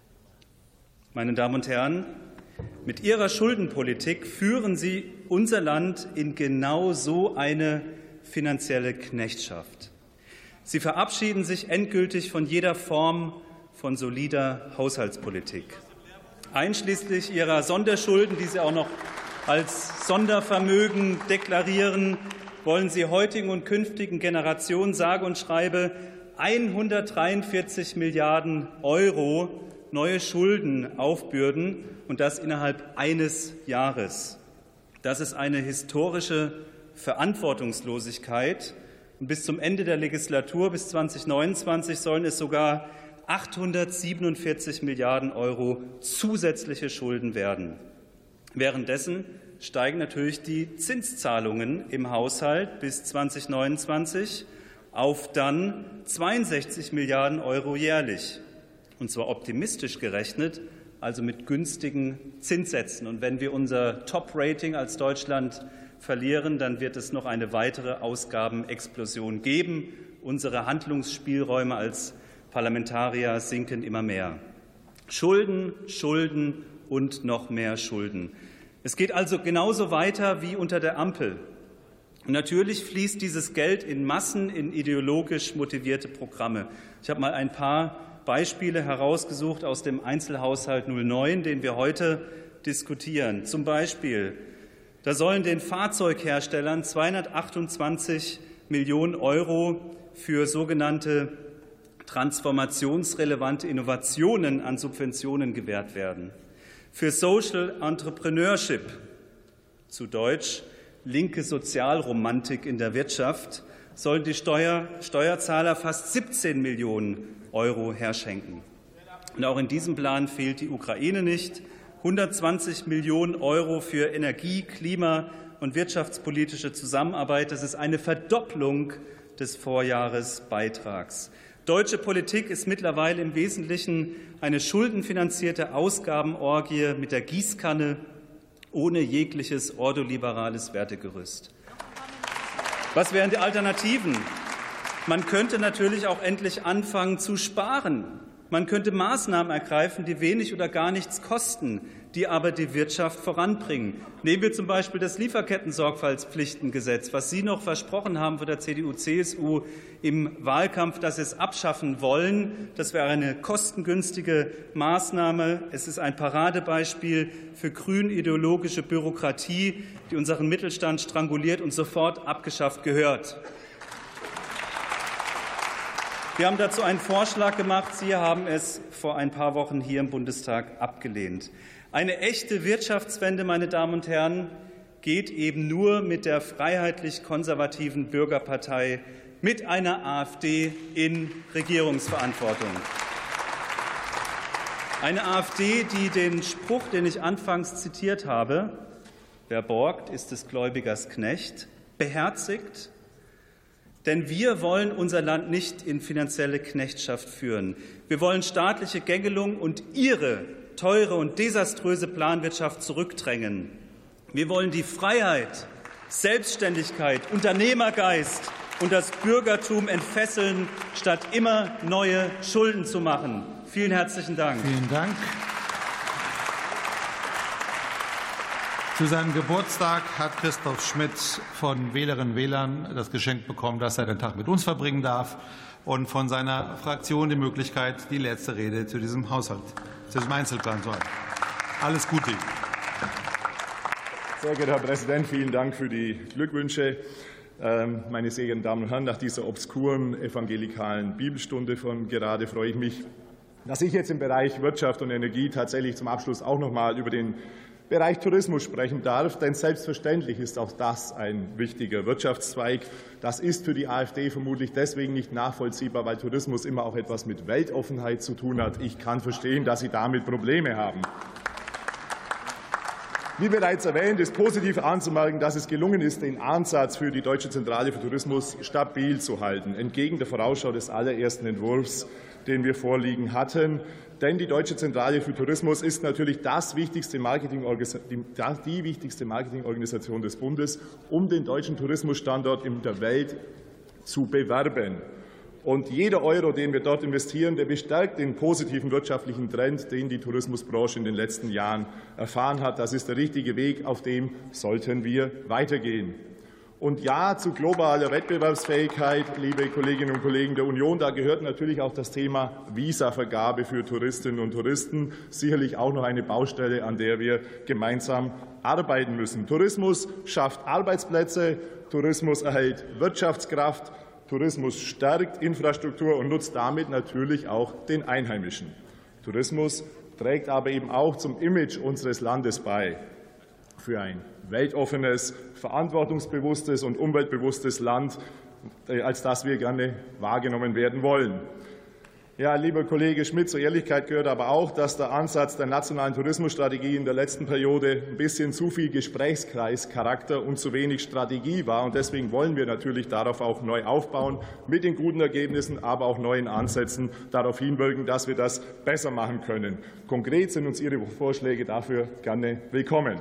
Meine Damen und Herren, mit Ihrer Schuldenpolitik führen Sie unser Land in genau so eine finanzielle Knechtschaft. Sie verabschieden sich endgültig von jeder Form von solider Haushaltspolitik, einschließlich Ihrer Sonderschulden, die Sie auch noch als Sondervermögen deklarieren, wollen Sie heutigen und künftigen Generationen sage und schreibe hundertdreiundvierzig Milliarden Euro neue Schulden aufbürden, und das innerhalb eines Jahres. Das ist eine historische Verantwortungslosigkeit. Und bis zum Ende der Legislatur, bis zweitausendneunundzwanzig, sollen es sogar achthundertsiebenundvierzig Milliarden Euro zusätzliche Schulden werden. Währenddessen steigen natürlich die Zinszahlungen im Haushalt bis zweitausendneunundzwanzig auf dann zweiundsechzig Milliarden Euro jährlich. Und zwar optimistisch gerechnet, also mit günstigen Zinssätzen. Und wenn wir unser Top-Rating als Deutschland verlieren, dann wird es noch eine weitere Ausgabenexplosion geben. Unsere Handlungsspielräume als Parlamentarier sinken immer mehr. Schulden, Schulden und noch mehr Schulden. Es geht also genauso weiter wie unter der Ampel. Und natürlich fließt dieses Geld in Massen in ideologisch motivierte Programme. Ich habe mal ein paar Beispiele herausgesucht aus dem Einzelhaushalt null neun, den wir heute diskutieren. Zum Beispiel, da sollen den Fahrzeugherstellern zweihundertachtundzwanzig Millionen Euro für sogenannte transformationsrelevante Innovationen an Subventionen gewährt werden. Für Social Entrepreneurship, zu Deutsch linke Sozialromantik in der Wirtschaft, sollen die Steuer, Steuerzahler fast siebzehn Millionen Euro herschenken. Und auch in diesem Plan fehlt die Ukraine nicht. hundertzwanzig Millionen Euro für Energie-, Klima- und wirtschaftspolitische Zusammenarbeit. Das ist eine Verdopplung des Vorjahresbeitrags. Deutsche Politik ist mittlerweile im Wesentlichen eine schuldenfinanzierte Ausgabenorgie mit der Gießkanne ohne jegliches ordoliberales Wertegerüst. Was wären die Alternativen? Man könnte natürlich auch endlich anfangen zu sparen. Man könnte Maßnahmen ergreifen, die wenig oder gar nichts kosten, die aber die Wirtschaft voranbringen. Nehmen wir zum Beispiel das Lieferketten-Sorgfaltspflichtengesetz, was Sie noch versprochen haben von der C D U C S U im Wahlkampf, dass Sie es abschaffen wollen. Das wäre eine kostengünstige Maßnahme. Es ist ein Paradebeispiel für grün-ideologische Bürokratie, die unseren Mittelstand stranguliert und sofort abgeschafft gehört. Wir haben dazu einen Vorschlag gemacht. Sie haben es vor ein paar Wochen hier im Bundestag abgelehnt. Eine echte Wirtschaftswende, meine Damen und Herren, geht eben nur mit der freiheitlich-konservativen Bürgerpartei, mit einer AfD in Regierungsverantwortung. Eine AfD, die den Spruch, den ich anfangs zitiert habe, wer borgt, ist des Gläubigers Knecht, beherzigt. Denn wir wollen unser Land nicht in finanzielle Knechtschaft führen. Wir wollen staatliche Gängelung und Ihre teure und desaströse Planwirtschaft zurückdrängen. Wir wollen die Freiheit, Selbstständigkeit, Unternehmergeist und das Bürgertum entfesseln, statt immer neue Schulden zu machen. Vielen herzlichen Dank. Vielen Dank. Zu seinem Geburtstag hat Christoph Schmidt von Wählerinnen und Wählern das Geschenk bekommen, dass er den Tag mit uns verbringen darf, und von seiner Fraktion die Möglichkeit, die letzte Rede zu diesem Haushalt, zu diesem Einzelplan zu halten. Alles Gute. Sehr geehrter Herr Präsident, vielen Dank für die Glückwünsche. Meine sehr geehrten Damen und Herren, nach dieser obskuren evangelikalen Bibelstunde von gerade freue ich mich, dass ich jetzt im Bereich Wirtschaft und Energie tatsächlich zum Abschluss auch noch mal über den Bereich Tourismus sprechen darf, denn selbstverständlich ist auch das ein wichtiger Wirtschaftszweig. Das ist für die AfD vermutlich deswegen nicht nachvollziehbar, weil Tourismus immer auch etwas mit Weltoffenheit zu tun hat. Ich kann verstehen, dass Sie damit Probleme haben. Wie bereits erwähnt, ist positiv anzumerken, dass es gelungen ist, den Ansatz für die Deutsche Zentrale für Tourismus stabil zu halten, entgegen der Vorausschau des allerersten Entwurfs, den wir vorliegen hatten. Denn die Deutsche Zentrale für Tourismus ist natürlich das wichtigste die wichtigste Marketingorganisation des Bundes, um den deutschen Tourismusstandort in der Welt zu bewerben. Und jeder Euro, den wir dort investieren, der bestärkt den positiven wirtschaftlichen Trend, den die Tourismusbranche in den letzten Jahren erfahren hat. Das ist der richtige Weg, auf dem sollten wir weitergehen. Und ja, zu globaler Wettbewerbsfähigkeit, liebe Kolleginnen und Kollegen der Union, da gehört natürlich auch das Thema Visavergabe für Touristinnen und Touristen, sicherlich auch noch eine Baustelle, an der wir gemeinsam arbeiten müssen. Tourismus schafft Arbeitsplätze, Tourismus erhält Wirtschaftskraft, Tourismus stärkt Infrastruktur und nutzt damit natürlich auch den Einheimischen. Tourismus trägt aber eben auch zum Image unseres Landes bei. Für ein weltoffenes, verantwortungsbewusstes und umweltbewusstes Land, als das wir gerne wahrgenommen werden wollen. Ja, lieber Kollege Schmidt, zur Ehrlichkeit gehört aber auch, dass der Ansatz der nationalen Tourismusstrategie in der letzten Periode ein bisschen zu viel Gesprächskreischarakter und zu wenig Strategie war. Und deswegen wollen wir natürlich darauf auch neu aufbauen, mit den guten Ergebnissen, aber auch neuen Ansätzen darauf hinwirken, dass wir das besser machen können. Konkret sind uns Ihre Vorschläge dafür gerne willkommen.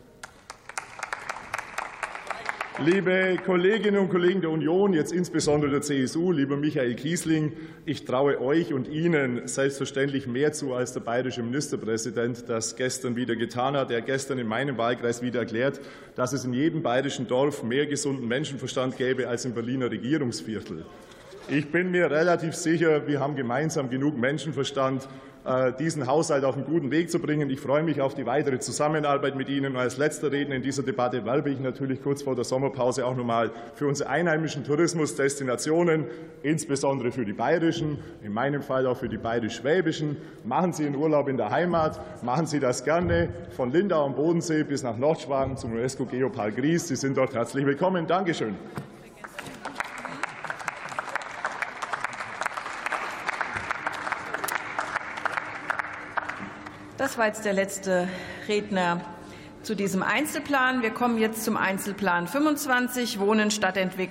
Liebe Kolleginnen und Kollegen der Union, jetzt insbesondere der C S U, lieber Michael Kiesling, ich traue euch und Ihnen selbstverständlich mehr zu, als der bayerische Ministerpräsident das gestern wieder getan hat. Er hat gestern in meinem Wahlkreis wieder erklärt, dass es in jedem bayerischen Dorf mehr gesunden Menschenverstand gäbe als im Berliner Regierungsviertel. Ich bin mir relativ sicher, wir haben gemeinsam genug Menschenverstand, diesen Haushalt auf einen guten Weg zu bringen. Ich freue mich auf die weitere Zusammenarbeit mit Ihnen. Und als letzter Redner in dieser Debatte werbe ich natürlich kurz vor der Sommerpause auch noch einmal für unsere einheimischen Tourismusdestinationen, insbesondere für die bayerischen, in meinem Fall auch für die bayerisch-schwäbischen. Machen Sie einen Urlaub in der Heimat, machen Sie das gerne von Lindau am Bodensee bis nach Nordschwaben zum UNESCO-Geopark Gries. Sie sind dort herzlich willkommen. Dankeschön. Das war jetzt der letzte Redner zu diesem Einzelplan. Wir kommen jetzt zum Einzelplan fünfundzwanzig, Wohnen, Stadtentwicklung.